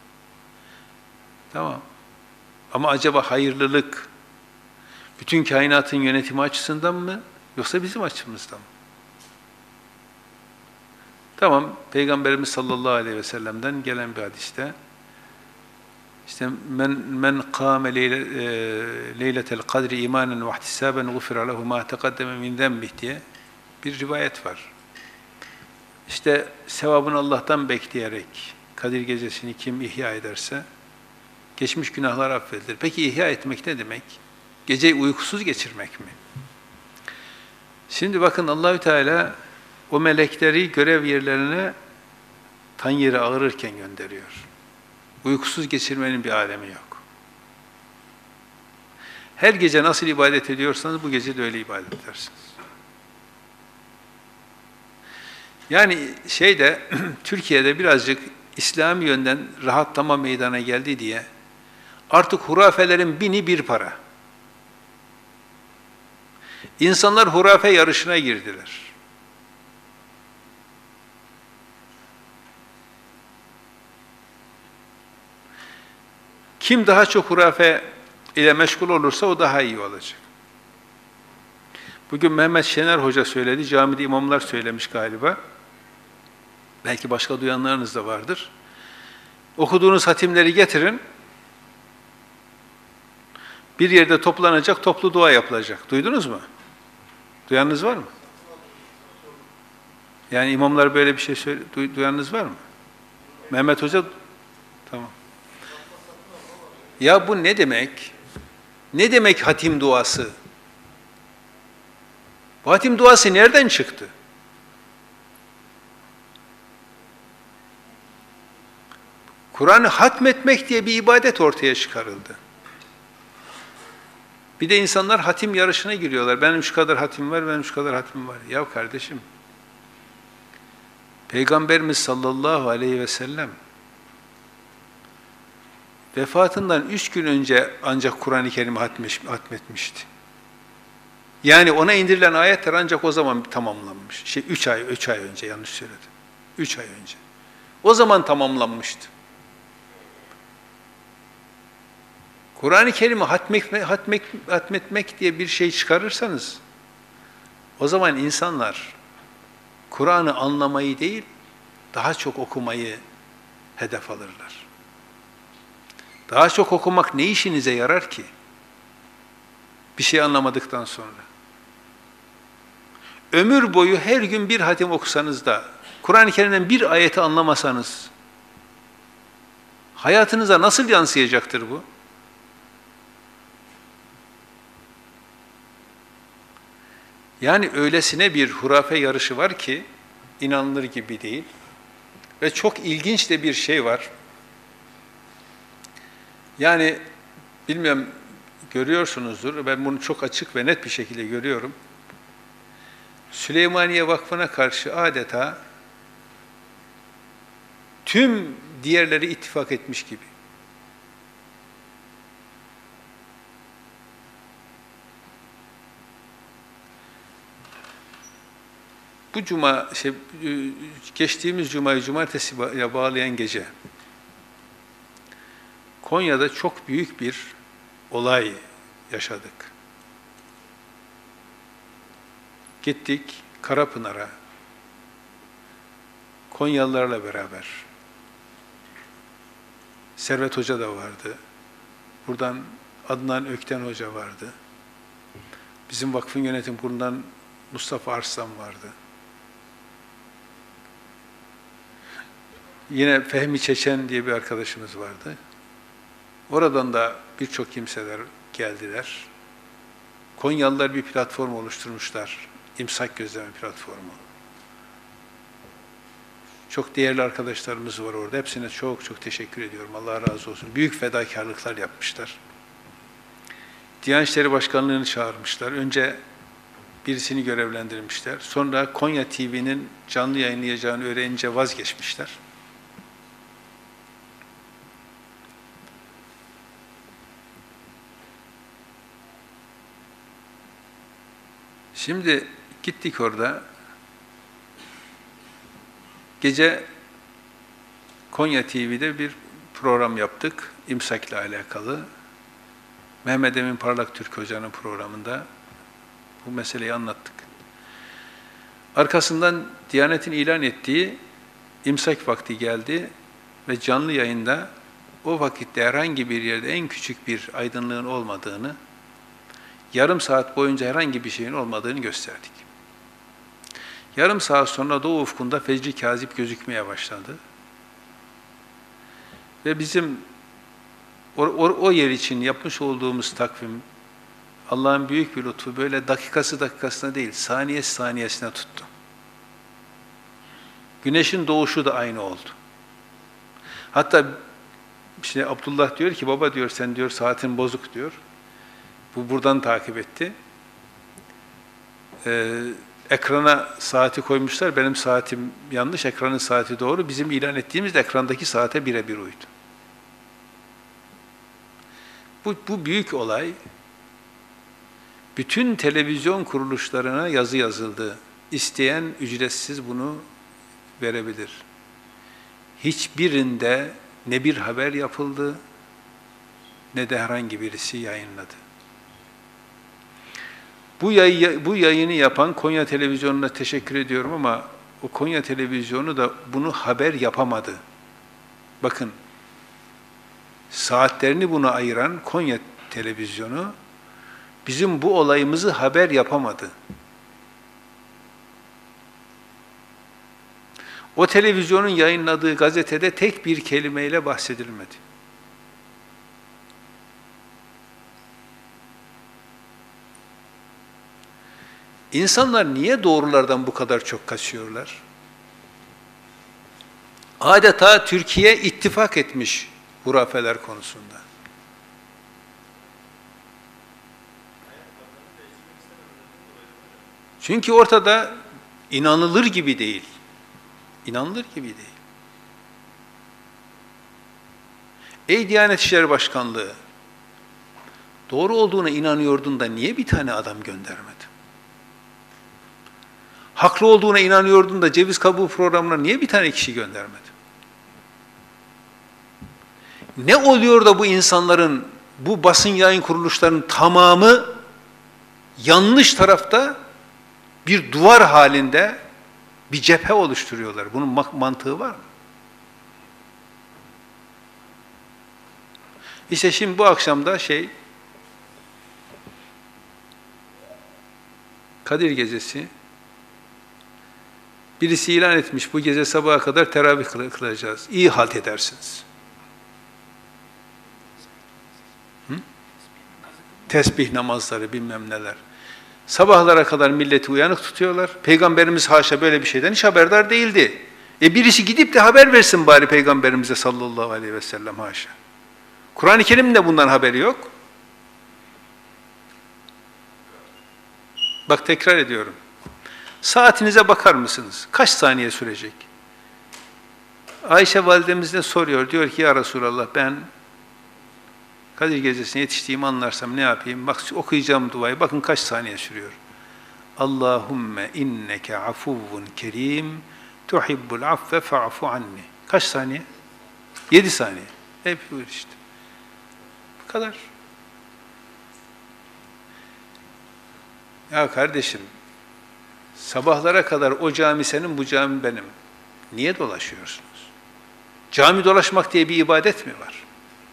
Tamam. Ama acaba hayırlılık bütün kainatın yönetimi açısından mı yoksa bizim açımızdan mı? Tamam, Peygamberimiz sallallahu aleyhi ve sellem'den gelen bir hadiste İşte men men kâme leyletel kadri imanen ve ihtisaben gufira lehu ma taqaddeme min zenbih diye bir rivayet var. İşte sevabını Allah'tan bekleyerek Kadir gecesini kim ihya ederse geçmiş günahlar affedilir. Peki ihya etmek ne demek? Geceyi uykusuz geçirmek mi? Şimdi bakın Allahü Teala o melekleri görev yerlerine tan yeri ağırırken gönderiyor. Uykusuz geçirmenin bir alemi yok. Her gece nasıl ibadet ediyorsanız bu gece de öyle ibadet edersiniz. Yani şeyde Türkiye'de birazcık İslami yönden rahatlama meydana geldi diye artık hurafelerin bini bir para. İnsanlar hurafe yarışına girdiler. Kim daha çok hurafe ile meşgul olursa o daha iyi olacak. Bugün Mehmet Şener Hoca söyledi, camide imamlar söylemiş galiba. Belki başka duyanlarınız da vardır. Okuduğunuz hatimleri getirin, bir yerde toplanacak, toplu dua yapılacak. Duydunuz mu? Duyanınız var mı? Yani imamlar böyle bir şey söyle, du, duyanınız var mı? Mehmet Hoca, tamam. Ya bu ne demek? Ne demek hatim duası? Bu hatim duası nereden çıktı? Kur'an'ı hatmetmek diye bir ibadet ortaya çıkarıldı. Bir de insanlar hatim yarışına giriyorlar. Benim şu kadar hatim var, benim şu kadar hatim var. Ya kardeşim, Peygamberimiz sallallahu aleyhi ve sellem vefatından üç gün önce ancak Kur'an-ı Kerim'i hatmetmişti. Yani ona indirilen ayetler ancak o zaman tamamlanmış. Şey üç ay, üç ay önce yanlış söyledim. Üç ay önce. O zaman tamamlanmıştı. Kur'an-ı Kerim'i hatmek, hatmek, hatmetmek diye bir şey çıkarırsanız, o zaman insanlar Kur'an'ı anlamayı değil, daha çok okumayı hedef alırlar. Daha çok okumak ne işinize yarar ki? Bir şey anlamadıktan sonra. ömür boyu her gün bir hatim okusanız da, Kur'an-ı Kerim'den bir ayeti anlamasanız, hayatınıza nasıl yansıyacaktır bu? Yani öylesine bir hurafe yarışı var ki, inanılır gibi değil. Ve çok ilginç de bir şey var. Yani bilmiyorum, görüyorsunuzdur, ben bunu çok açık ve net bir şekilde görüyorum. Süleymaniye Vakfı'na karşı adeta tüm diğerleri ittifak etmiş gibi. Bu cuma, şey, geçtiğimiz cumayı cumartesiye bağlayan gece Konya'da çok büyük bir olay yaşadık. Gittik Karapınar'a, Konyalılarla beraber. Servet Hoca da vardı. Buradan Adnan Ökten Hoca vardı. Bizim vakfın yönetim kurulundan Mustafa Arslan vardı. Yine Fehmi Çeçen diye bir arkadaşımız vardı. Oradan da birçok kimseler geldiler. Konyalılar bir platform oluşturmuşlar. İmsak Gözleme platformu. Çok değerli arkadaşlarımız var orada. Hepsine çok çok teşekkür ediyorum. Allah razı olsun. Büyük fedakarlıklar yapmışlar. Diyanet İşleri Başkanlığı'nı çağırmışlar. Önce birisini görevlendirmişler. Sonra Konya T V'nin canlı yayınlayacağını öğrenince vazgeçmişler. Şimdi gittik orada. Gece Konya T V'de bir program yaptık. İmsak ile alakalı. Mehmet Emin Parlak Türk Hoca'nın programında bu meseleyi anlattık. Arkasından Diyanet'in ilan ettiği imsak vakti geldi ve canlı yayında o vakitte herhangi bir yerde en küçük bir aydınlığın olmadığını, yarım saat boyunca herhangi bir şeyin olmadığını gösterdik. Yarım saat sonra Doğu ufkunda Fecri Kazip gözükmeye başladı. Ve bizim o, o, o yer için yapmış olduğumuz takvim, Allah'ın büyük bir lütfu, böyle dakikası dakikasına değil, saniyesi saniyesine tuttu. Güneşin doğuşu da aynı oldu. Hatta işte Abdullah diyor ki, baba diyor, sen diyor saatin bozuk diyor. Bu buradan takip etti. Ee, ekrana saati koymuşlar, benim saatim yanlış, ekranın saati doğru. Bizim ilan ettiğimiz de ekrandaki saate birebir uydu. Bu, bu büyük olay. Bütün televizyon kuruluşlarına yazı yazıldı. İsteyen ücretsiz bunu verebilir. Hiçbirinde ne bir haber yapıldı, ne de herhangi birisi yayınladı. Bu, yayı, bu yayını yapan Konya Televizyonu'na teşekkür ediyorum ama o Konya Televizyonu da bunu haber yapamadı. Bakın, saatlerini buna ayıran Konya Televizyonu bizim bu olayımızı haber yapamadı. O televizyonun yayınladığı gazetede tek bir kelimeyle bahsedilmedi. İnsanlar niye doğrulardan bu kadar çok kaçıyorlar? Adeta Türkiye ittifak etmiş hurafeler konusunda. Çünkü ortada inanılır gibi değil. İnanılır gibi değil. Ey Diyanet İşleri Başkanlığı, doğru olduğuna inanıyordun da niye bir tane adam göndermedin? Haklı olduğuna inanıyordun da ceviz kabuğu programına niye bir tane kişi göndermedin? Ne oluyor da bu insanların, bu basın yayın kuruluşlarının tamamı yanlış tarafta bir duvar halinde bir cephe oluşturuyorlar. Bunun mantığı var mı? İşte şimdi bu akşam da şey, Kadir Gecesi, Birisi ilan etmiş, bu gece sabaha kadar teravih kıl- kılacağız. İyi halt edersiniz. Hı? Tesbih namazları, bilmem neler. Sabahlara kadar milleti uyanık tutuyorlar. Peygamberimiz haşa böyle bir şeyden hiç haberdar değildi. E birisi gidip de haber versin bari Peygamberimize sallallahu aleyhi ve sellem haşa. Kur'an-ı Kerim'in de bundan haberi yok. Bak tekrar ediyorum. Saatinize bakar mısınız? Kaç saniye sürecek? Ayşe validemiz de soruyor. Diyor ki ya Resulallah ben Kadir Gecesi'ne yetiştiğimi anlarsam ne yapayım? Bak okuyacağım duayı. Bakın kaç saniye sürüyor. Allahümme inneke afuvun kerim tuhibbul affe fa'fu anni. Kaç saniye? Yedi saniye. Hep buyur işte. Bu kadar. Ya kardeşim, sabahlara kadar o cami senin, bu cami benim. Niye dolaşıyorsunuz? Cami dolaşmak diye bir ibadet mi var?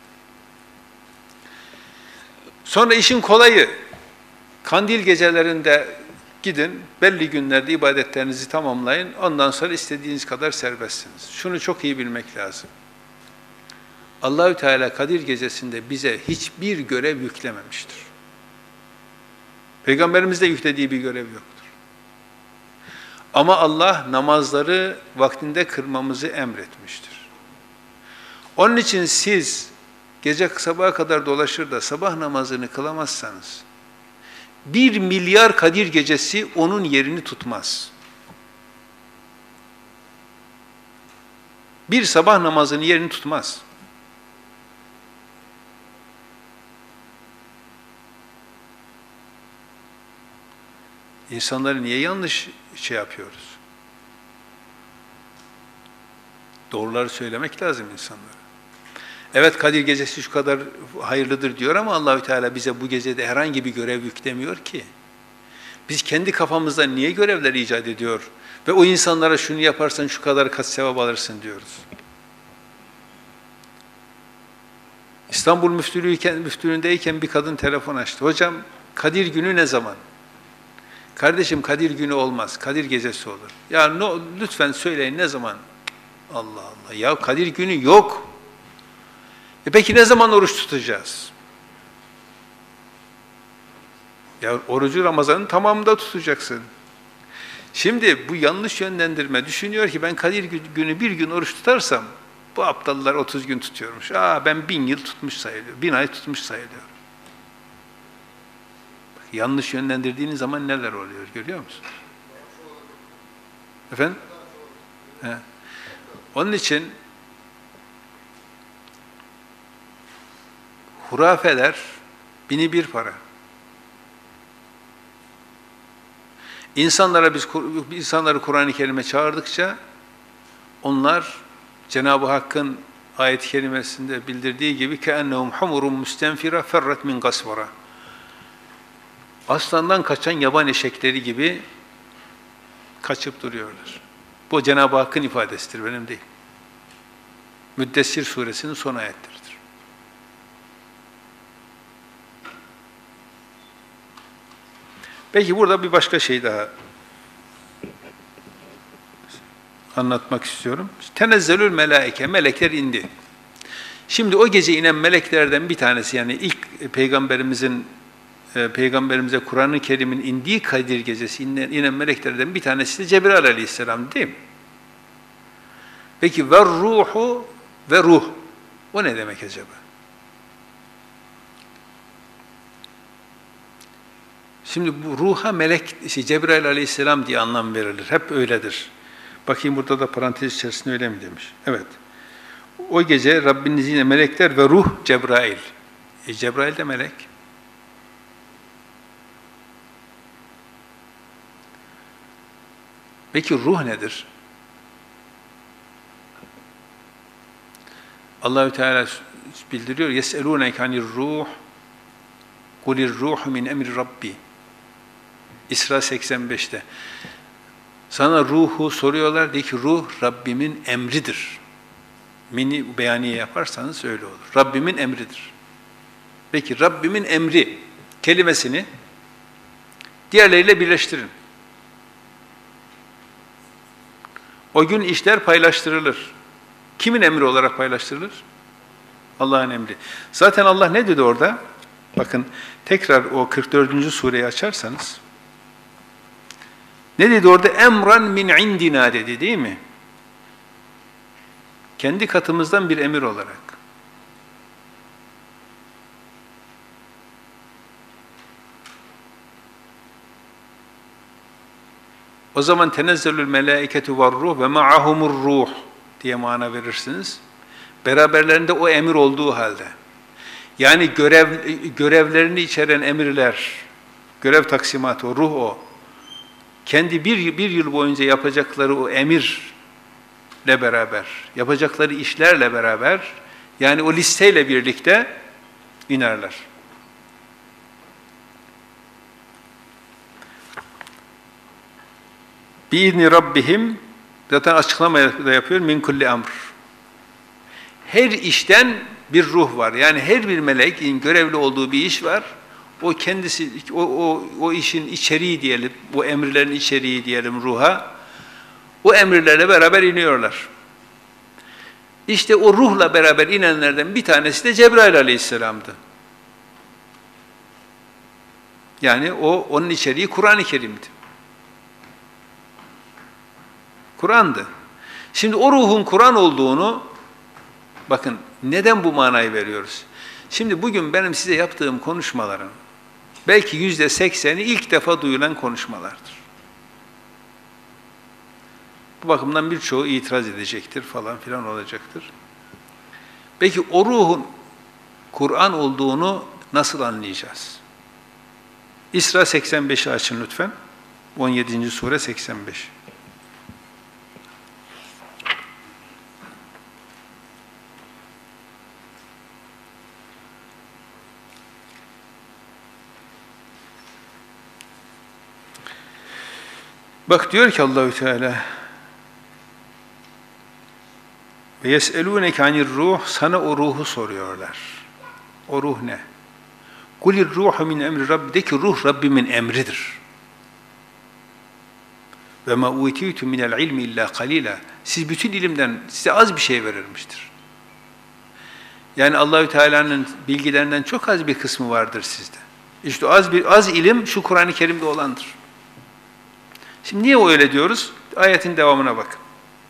Sonra işin kolayı, kandil gecelerinde gidin, belli günlerde ibadetlerinizi tamamlayın, ondan sonra istediğiniz kadar serbestsiniz. Şunu çok iyi bilmek lazım. Allahü Teala Kadir Gecesi'nde bize hiçbir görev yüklememiştir. Peygamberimizde yüklediği bir görev yoktur. Ama Allah namazları vaktinde kırmamızı emretmiştir. Onun için siz gece sabaha kadar dolaşır da sabah namazını kılamazsanız, bir milyar Kadir Gecesi onun yerini tutmaz. Bir sabah namazının yerini tutmaz. İnsanları niye yanlış şey yapıyoruz? Doğruları söylemek lazım insanlara. Evet Kadir Gecesi şu kadar hayırlıdır diyor ama Allahü Teala bize bu gecede herhangi bir görev yüklemiyor ki. Biz kendi kafamızda niye görevler icat ediyor ve o insanlara şunu yaparsan şu kadar kat sevap alırsın diyoruz. İstanbul Müftülüğüyken, müftülüğündeyken bir kadın telefon açtı. Hocam Kadir günü ne zaman? Kardeşim Kadir günü olmaz, Kadir Gecesi olur. Ya no, lütfen söyleyin ne zaman? Allah Allah, ya Kadir günü yok. E peki ne zaman oruç tutacağız? Ya orucu Ramazan'ın tamamında tutacaksın. Şimdi bu yanlış yönlendirme düşünüyor ki ben Kadir günü bir gün oruç tutarsam bu aptallar otuz gün tutuyormuş. Aa ben bin yıl tutmuş sayılıyor, bin ay tutmuş sayılıyor. Bak, yanlış yönlendirdiğiniz zaman neler oluyor görüyor musun? Efendim? He. Onun için hurafeler bini bir para. İnsanlara biz insanları Kur'an-ı Kerim'e çağırdıkça onlar Cenab-ı Hakk'ın ayet-i kerimesinde bildirdiği gibi keennehum humurun mustenfira ferret min gasvara. Aslandan kaçan yaban eşekleri gibi kaçıp duruyorlar. Bu Cenab-ı Hakk'ın ifadesidir, benim değil. Müddessir suresinin son ayetleridir. Peki burada bir başka şey daha anlatmak istiyorum. Tenezzelül melaike, melekler indi. Şimdi o gece inen meleklerden bir tanesi, yani ilk peygamberimizin e, peygamberimize Kur'an-ı Kerim'in indiği Kadir Gecesi inen, inen meleklerden bir tanesi de Cebrail Aleyhisselam değil mi? Peki ve ruhu ve ruh. O ne demek acaba? Şimdi bu ruha melek, işte Cebrail Aleyhisselam diye anlam verilir. Hep öyledir. Bakayım burada da parantez içerisinde öyle mi demiş? Evet. O gece Rabbiniz yine melekler ve ruh Cebrail. E Cebrail de melek. Peki ruh nedir? Allahü Teala bildiriyor. Yes'elûneke anir ruh kulir ruhu min emri rabbi. İsra seksen beşte. Sana ruhu soruyorlar, de ki ruh Rabbimin emridir. Mini beyaniye yaparsanız öyle olur. Rabbimin emridir. Peki Rabbimin emri kelimesini diğerleriyle birleştirin. O gün işler paylaştırılır. Kimin emri olarak paylaştırılır? Allah'ın emri. Zaten Allah ne dedi orada? Bakın tekrar o kırk dördüncü sureyi açarsanız. Ne dedi orada? Emran min indina dedi, değil mi? Kendi katımızdan bir emir olarak. O zaman tenezzelül melâiketu var ruh ve ma'ahumur ruh diye mana verirsiniz. Beraberlerinde o emir olduğu halde. Yani görev görevlerini içeren emirler, görev taksimatı, o ruh o. Kendi bir, bir yıl boyunca yapacakları o emirle beraber, yapacakları işlerle beraber, yani o listeyle birlikte inerler. Biizni Rabbihim, zaten açıklama da yapıyor, min kulli emr. Her işten bir ruh var. Yani her bir meleğin görevli olduğu bir iş var. O kendisi, o, o, o işin içeriği diyelim, bu emirlerin içeriği diyelim ruha. O emirlerle beraber iniyorlar. İşte o ruhla beraber inenlerden bir tanesi de Cebrail aleyhisselam'dı. Yani o onun içeriği Kur'an-ı Kerim'di. Kur'an'dı. Şimdi o ruhun Kur'an olduğunu, bakın neden bu manayı veriyoruz? Şimdi bugün benim size yaptığım konuşmaların belki yüzde sekseni ilk defa duyulan konuşmalardır. Bu bakımdan birçoğu itiraz edecektir falan filan olacaktır. Peki o ruhun Kur'an olduğunu nasıl anlayacağız? İsra seksen beşi açın lütfen. on yedinci sure seksen beş. Bak diyor ki Allahü Teala ve yeselûneke anir ruh, sana o ruhu soruyorlar. O ruh ne? Kulir ruhu min emri Rabbi, de ki ruh Rabbimin emridir. Ve ma utitu minel ilmi illa qalila. Siz bütün ilimden size az bir şey verilmiştir. Yani Allahü Teala'nın bilgilerinden çok az bir kısmı vardır sizde. İşte az bir az ilim şu Kur'an-ı Kerim'de olandır. Şimdi niye öyle diyoruz? Ayetin devamına bakın.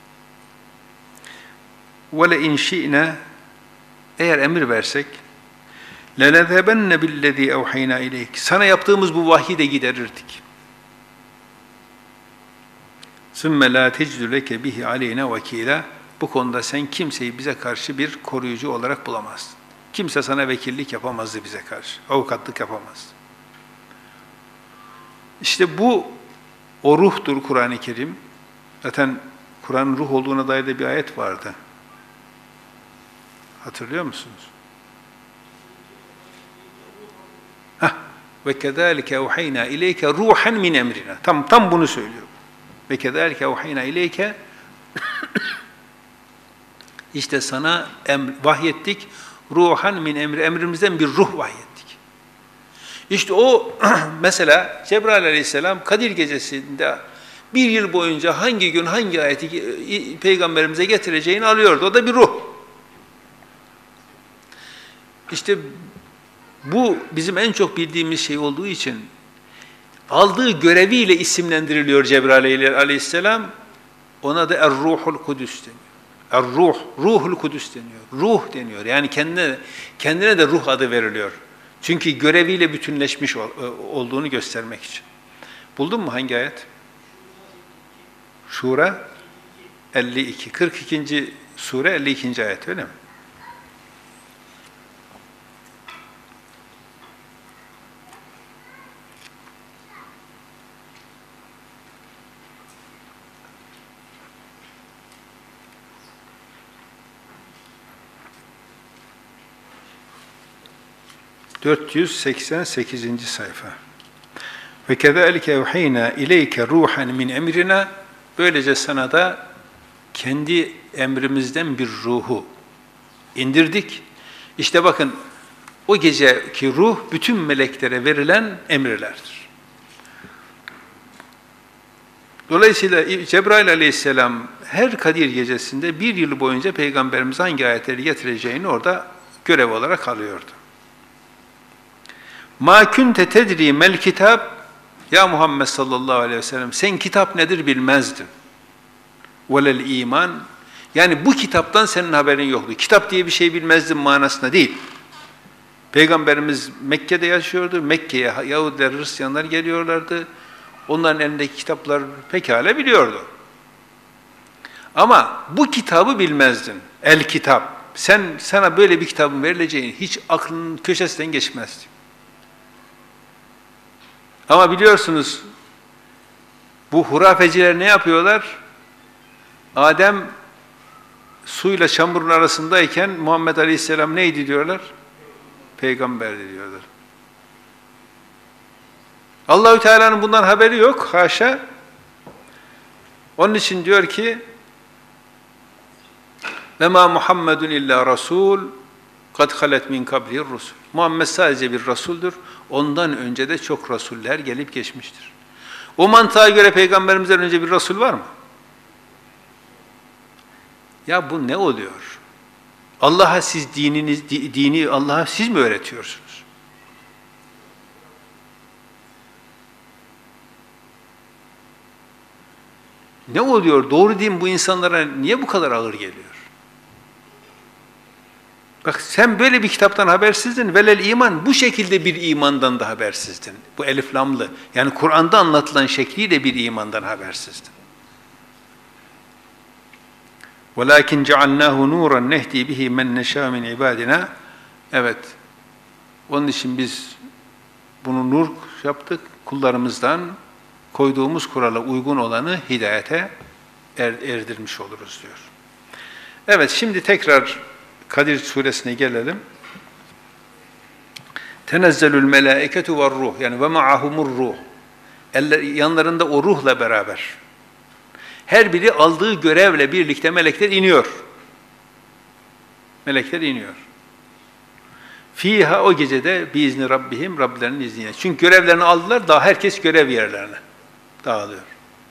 وَلَاِنْ شِئْنَا, eğer emir versek, لَنَذَهَبَنَّ بِالَّذ۪ي اَوْحَيْنَا اِلَيْكِ, sana yaptığımız bu vahyi de giderirdik. ثُمَّ لَا تَجْدُ لَكَ بِهِ عَلَيْنَا وَك۪يلًا, bu konuda sen kimseyi bize karşı bir koruyucu olarak bulamazdın. Kimse sana vekillik yapamazdı bize karşı, avukatlık yapamazdı. İşte bu o ruhtur Kur'an-ı Kerim. Zaten Kur'an'ın ruh olduğuna dair de bir ayet vardı. Hatırlıyor musunuz? Hah. Ve kezalike evhayna ileyke ruhan min emrina. Tam tam bunu söylüyor. Ve kezalike evhayna ileyke işte sana emr, vahyettik. Ruhan min emri, emrimizden bir ruh vahyettik. İşte o mesela Cebrail aleyhisselam Kadir gecesinde bir yıl boyunca hangi gün hangi ayeti peygamberimize getireceğini alıyordu. O da bir ruh. İşte bu bizim en çok bildiğimiz şey olduğu için aldığı göreviyle isimlendiriliyor Cebrail aleyhisselam. Ona da Er-Ruhul Kudüs deniyor. Er-Ruh, Ruhul Kudüs deniyor. Ruh deniyor. Yani kendine kendine de ruh adı veriliyor. Çünkü göreviyle bütünleşmiş olduğunu göstermek için. Buldun mu hangi ayet? Şura elli iki. kırk ikinci sure elli ikinci ayet, öyle mi? dört yüz seksen sekizinci sayfa. Ve kezalike evhayna ileyke ruhan min emrina, böylece sana da kendi emrimizden bir ruhu indirdik. İşte bakın o geceki ruh bütün meleklere verilen emirlerdir. Dolayısıyla Cebrail aleyhisselam her Kadir gecesinde bir yıl boyunca Peygamberimiz hangi ayetleri getireceğini orada görev olarak alıyordu. مَا كُنْتَ تَدْرِي مَا الْكِتَابِ Ya Muhammed sallallahu aleyhi ve sellem sen kitap nedir bilmezdin. وَلَا iman Yani bu kitaptan senin haberin yoktu. Kitap diye bir şey bilmezdin manasında değil. Peygamberimiz Mekke'de yaşıyordu. Mekke'ye Yahudiler, Hristiyanlar geliyorlardı. Onların elindeki kitaplar pekala biliyordu. Ama bu kitabı bilmezdin. El kitap. Sen sana böyle bir kitabın verileceğini hiç aklının köşesinden geçmezdi. Ama biliyorsunuz bu hurafeciler ne yapıyorlar? Adem suyla çamurun arasındayken Muhammed Aleyhisselam neydi diyorlar? Peygamberdi diyorlar. Allahü Teala'nın bundan haberi yok, haşa. Onun için diyor ki: "Ve ma Muhammedun illa rasul, kad halet min kablihi rusul." Muhammed sadece bir rasuldür. Ondan önce de çok rasuller gelip geçmiştir. O mantığa göre peygamberimizden önce bir rasul var mı? Ya bu ne oluyor? Allah'a siz dininiz dini Allah'a siz mi öğretiyorsunuz? Ne oluyor? Doğru din bu insanlara niye bu kadar ağır geliyor? Bak sen böyle bir kitaptan habersizdin. Velel iman, bu şekilde bir imandan da habersizdin. Bu elif lamlı. Yani Kur'an'da anlatılan şekliyle bir imandan habersizdin. وَلَاكِنْ جَعَلْنَاهُ نُورًا نَهْدِي بِهِ مَنْ نَشَاءُ مِنْ عِبَادِنَا Evet. Onun için biz bunu nur yaptık. Kullarımızdan koyduğumuz kurala uygun olanı hidayete er, erdirmiş oluruz diyor. Evet, şimdi tekrar Kadir suresine gelelim. Tenezzelül melâiketu ve ruh, yani ve ma'ahumur ruh. Eller, yanlarında o ruhla beraber. Her biri aldığı görevle birlikte melekler iniyor. Melekler iniyor. Fiha, o gecede biizni Rabbihim, Rablerinin izniyle. Çünkü görevlerini aldılar, daha herkes görev yerlerine dağılıyor.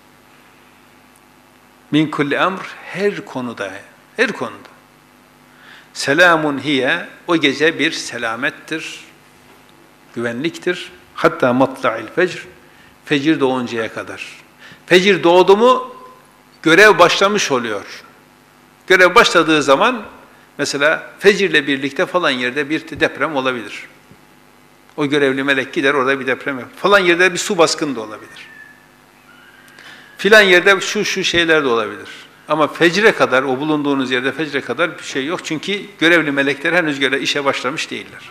Min kulli emr, her konuda, her konuda. Selamun hiye, o gece bir selamettir, güvenliktir. Hatta matla'il fecr, fecir doğuncaya kadar. Fecir doğdu mu, görev başlamış oluyor. Görev başladığı zaman, mesela fecirle birlikte falan yerde bir deprem olabilir. O görevli melek gider, orada bir deprem yapar. Falan yerde bir su baskını da olabilir. Filan yerde şu şu şeyler de olabilir. Ama fecre kadar, o bulunduğunuz yerde fecre kadar bir şey yok. Çünkü görevli melekler henüz göre işe başlamış değiller.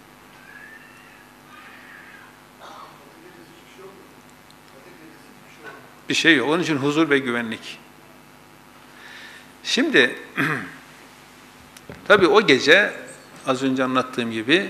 Bir şey yok. Onun için huzur ve güvenlik. Şimdi, tabii o gece, az önce anlattığım gibi,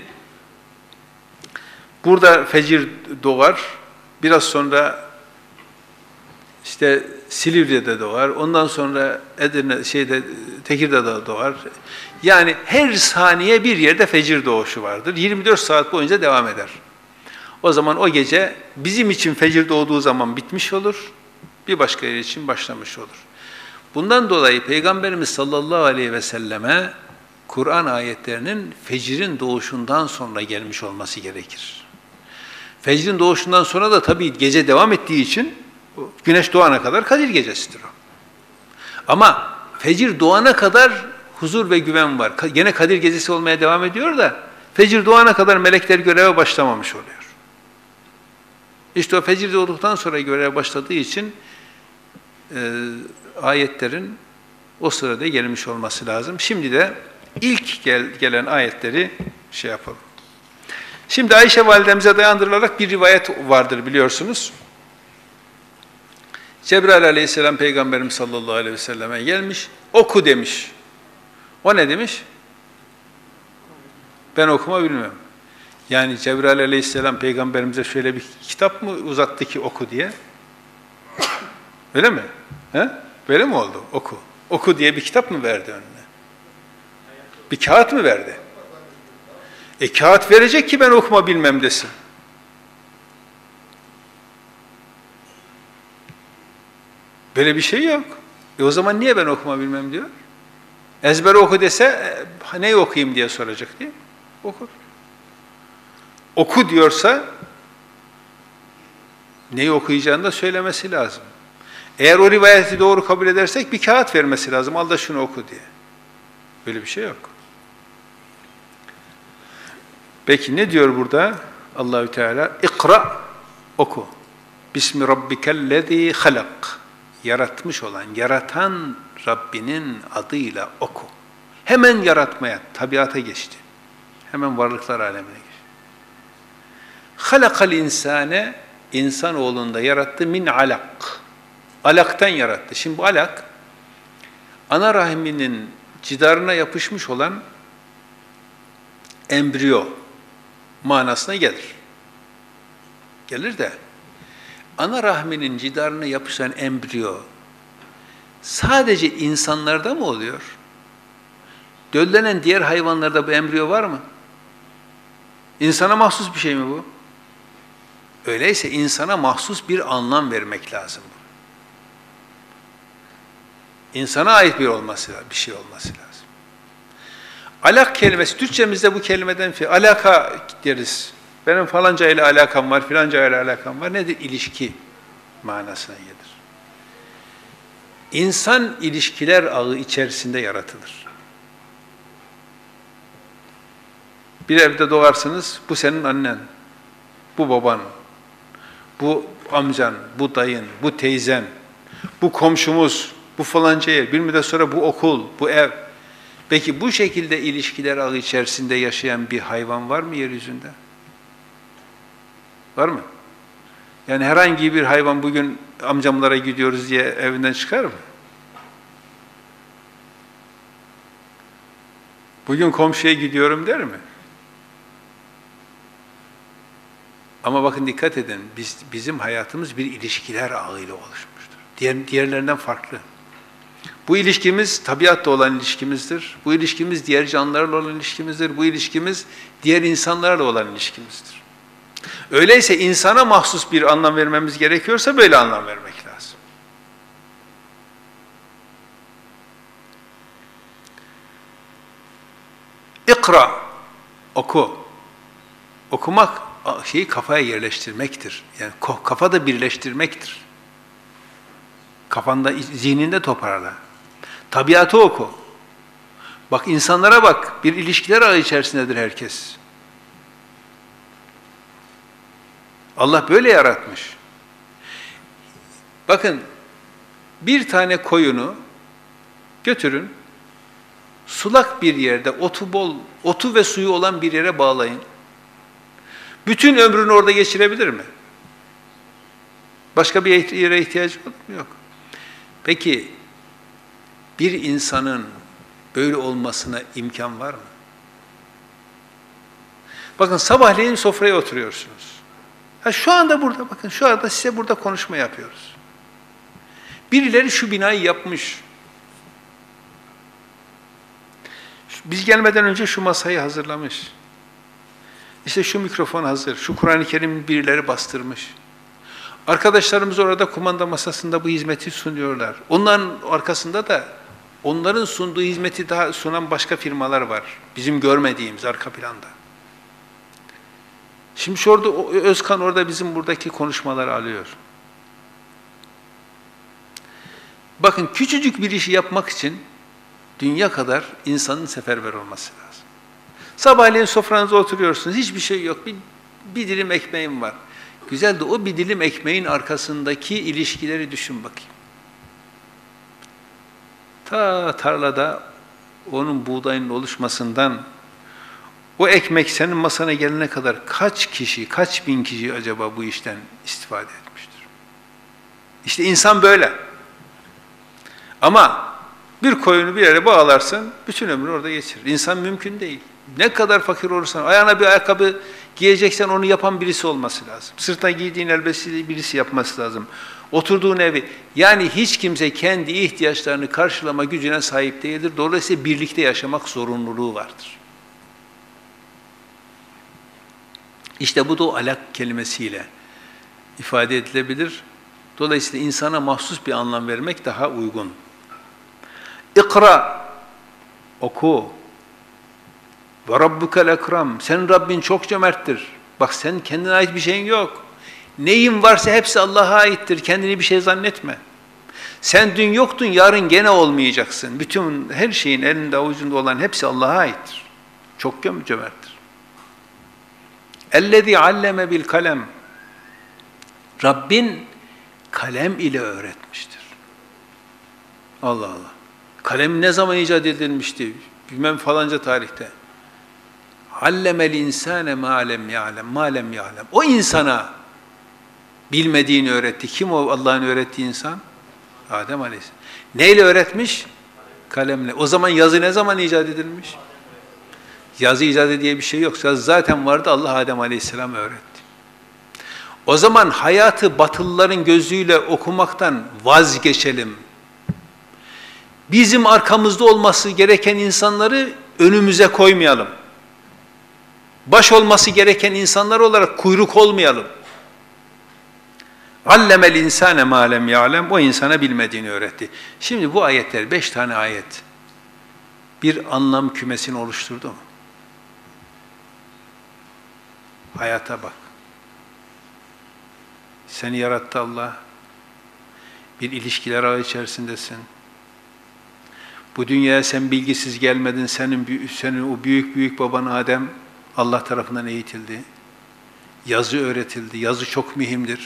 burada fecir doğar, biraz sonra işte Silivri'de doğar, ondan sonra Edirne, şeyde, Tekirdağ'da doğar. Yani her saniye bir yerde fecir doğuşu vardır. yirmi dört saat boyunca devam eder. O zaman o gece bizim için fecir doğduğu zaman bitmiş olur, bir başka yer için başlamış olur. Bundan dolayı Peygamberimiz sallallahu aleyhi ve selleme Kur'an ayetlerinin fecrin doğuşundan sonra gelmiş olması gerekir. Fecrin doğuşundan sonra da tabii gece devam ettiği için güneş doğana kadar Kadir gecesidir o. Ama fecir doğana kadar huzur ve güven var. Gene Kadir gecesi olmaya devam ediyor da fecir doğana kadar melekler göreve başlamamış oluyor. İşte o fecir doğduktan sonra göreve başladığı için e, ayetlerin o sırada gelmiş olması lazım. Şimdi de ilk gel, gelen ayetleri şey yapalım. Şimdi Ayşe validemize dayandırılarak bir rivayet vardır biliyorsunuz. Cebrail aleyhisselam Peygamberimiz sallallahu aleyhi ve selleme gelmiş, oku demiş. O ne demiş? Ben okuma bilmem. Yani Cebrail aleyhisselam Peygamberimize şöyle bir kitap mı uzattı ki oku diye? Öyle mi? He? Böyle mi oldu? Oku. Oku diye bir kitap mı verdi önüne? Bir kağıt mı verdi? E kağıt verecek ki ben okuma bilmem desin. Böyle bir şey yok. E o zaman niye ben okuma bilmem diyor? Ezber oku dese e, neyi okuyayım diye soracak diye. Okur. Oku diyorsa neyi okuyacağını da söylemesi lazım. Eğer o rivayeti doğru kabul edersek bir kağıt vermesi lazım. Al da şunu oku diye. Böyle bir şey yok. Peki ne diyor burada Allahü Teala? İkra, oku. Bismi rabbikellezî halak. Yaratmış olan, yaratan Rabbinin adıyla oku. Hemen yaratmaya, tabiata geçti. Hemen varlıklar alemine geçti. Halakal insane, insanoğlunda yarattı min alak. Alaktan yarattı. Şimdi bu alak, ana rahminin cidarına yapışmış olan embriyo manasına gelir. Gelir de, ana rahminin cidarına yapışan embriyo sadece insanlarda mı oluyor? Döllenen diğer hayvanlarda bu embriyo var mı? İnsana mahsus bir şey mi bu? Öyleyse insana mahsus bir anlam vermek lazım. İnsana ait bir olması, bir şey olması lazım. Alak kelimesi, Türkçemizde bu kelimeden fi, alaka deriz. Benim falanca ile alakam var, filanca ile alakam var. Nedir? İlişki manasına gelir. İnsan ilişkiler ağı içerisinde yaratılır. Bir evde doğarsınız, bu senin annen, bu baban, bu amcan, bu dayın, bu teyzen, bu komşumuz, bu falanca yer, bir müddet sonra bu okul, bu ev. Peki bu şekilde ilişkiler ağı içerisinde yaşayan bir hayvan var mı yeryüzünde? Var mı? Yani herhangi bir hayvan bugün amcamlara gidiyoruz diye evinden çıkar mı? Bugün komşuya gidiyorum der mi? Ama bakın dikkat edin, biz, bizim hayatımız bir ilişkiler ağıyla oluşmuştur. Diğer, diğerlerinden farklı. Bu ilişkimiz tabiatla olan ilişkimizdir. Bu ilişkimiz diğer canlılarla olan ilişkimizdir. Bu ilişkimiz diğer insanlarla olan ilişkimizdir. Öyleyse insana mahsus bir anlam vermemiz gerekiyorsa böyle anlam vermek lazım. İkra, oku. Okumak şeyi kafaya yerleştirmektir. Yani kafada birleştirmektir. Kafanda, zihninde toparla. Tabiatı oku. Bak insanlara bak, bir ilişkiler ağı içerisindedir herkes. Allah böyle yaratmış. Bakın, bir tane koyunu götürün, sulak bir yerde, otu bol, otu ve suyu olan bir yere bağlayın. Bütün ömrünü orada geçirebilir mi? Başka bir yere ihtiyacı olur mu? Yok. Peki, bir insanın böyle olmasına imkan var mı? Bakın sabahleyin sofraya oturuyorsunuz. Ha, şu anda burada, bakın şu anda size burada konuşma yapıyoruz. Birileri şu binayı yapmış. Biz gelmeden önce şu masayı hazırlamış. İşte şu mikrofon hazır, şu Kur'an-ı Kerim'i birileri bastırmış. Arkadaşlarımız orada kumanda masasında bu hizmeti sunuyorlar. Onların arkasında da onların sunduğu hizmeti daha sunan başka firmalar var. Bizim görmediğimiz arka planda. Şimdi şu orada, Özkan orada bizim buradaki konuşmaları alıyor. Bakın küçücük bir işi yapmak için dünya kadar insanın seferber olması lazım. Sabahleyin sofranıza oturuyorsunuz, hiçbir şey yok, bir, bir dilim ekmeğim var. Güzel de o bir dilim ekmeğin arkasındaki ilişkileri düşün bakayım. Ta tarlada onun buğdayının oluşmasından o ekmek senin masana gelene kadar kaç kişi, kaç bin kişi acaba bu işten istifade etmiştir? İşte insan böyle. Ama bir koyunu bir yere bağlarsın, bütün ömrünü orada geçirir. İnsan mümkün değil. Ne kadar fakir olursan, ayağına bir ayakkabı giyeceksen onu yapan birisi olması lazım. Sırtına giydiğin elbisesi birisi yapması lazım. Oturduğun evi, yani hiç kimse kendi ihtiyaçlarını karşılama gücüne sahip değildir. Dolayısıyla birlikte yaşamak zorunluluğu vardır. İşte bu da o alak kelimesiyle ifade edilebilir. Dolayısıyla insana mahsus bir anlam vermek daha uygun. İkra, oku. Ve rabbukel ekram, senin Rabbin çok cömerttir. Bak sen kendine ait bir şeyin yok. Neyin varsa hepsi Allah'a aittir. Kendini bir şey zannetme. Sen dün yoktun, yarın gene olmayacaksın. Bütün her şeyin elinde avucunda olan hepsi Allah'a aittir. Çok cömerttir. Ellezî alleme bil kalem. Rabbin kalem ile öğretmiştir. Allah Allah. Kalem ne zaman icat edilmişti? Bilmem falanca tarihte. Allemel insane ma lem ya'lem, ma lem ya'lem. O insana bilmediğini öğretti. Kim o Allah'ın öğrettiği insan? Adem Aleyhisselam. Neyle öğretmiş? Kalemle. O zaman yazı ne zaman icat edilmiş? Yazı icadı diye bir şey yok. Yazı zaten vardı, Allah Adem Aleyhisselam öğretti. O zaman hayatı Batılıların gözüyle okumaktan vazgeçelim. Bizim arkamızda olması gereken insanları önümüze koymayalım. Baş olması gereken insanlar olarak kuyruk olmayalım. Allemel insane ma lem ya'lem, o insana bilmediğini öğretti. Şimdi bu ayetler, beş tane ayet, bir anlam kümesini oluşturdu mu? Hayata bak. Seni yarattı Allah. Bir ilişkiler ağı içerisindesin. Bu dünyaya sen bilgisiz gelmedin. Senin, senin o büyük büyük baban Adem Allah tarafından eğitildi. Yazı öğretildi. Yazı çok mühimdir.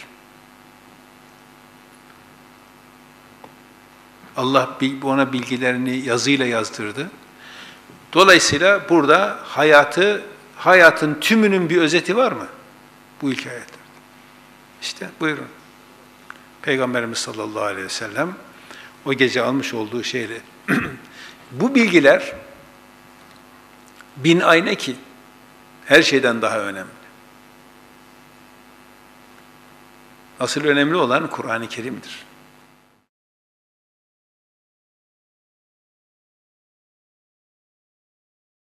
Allah ona bilgilerini yazıyla yazdırdı. Dolayısıyla burada hayatı, hayatın tümünün bir özeti var mı? Bu ilk ayetlerde. İşte buyurun. Peygamberimiz sallallahu aleyhi ve sellem o gece almış olduğu şeyle bu bilgiler bin ayna ki her şeyden daha önemli. Asıl önemli olan Kur'an-ı Kerim'dir.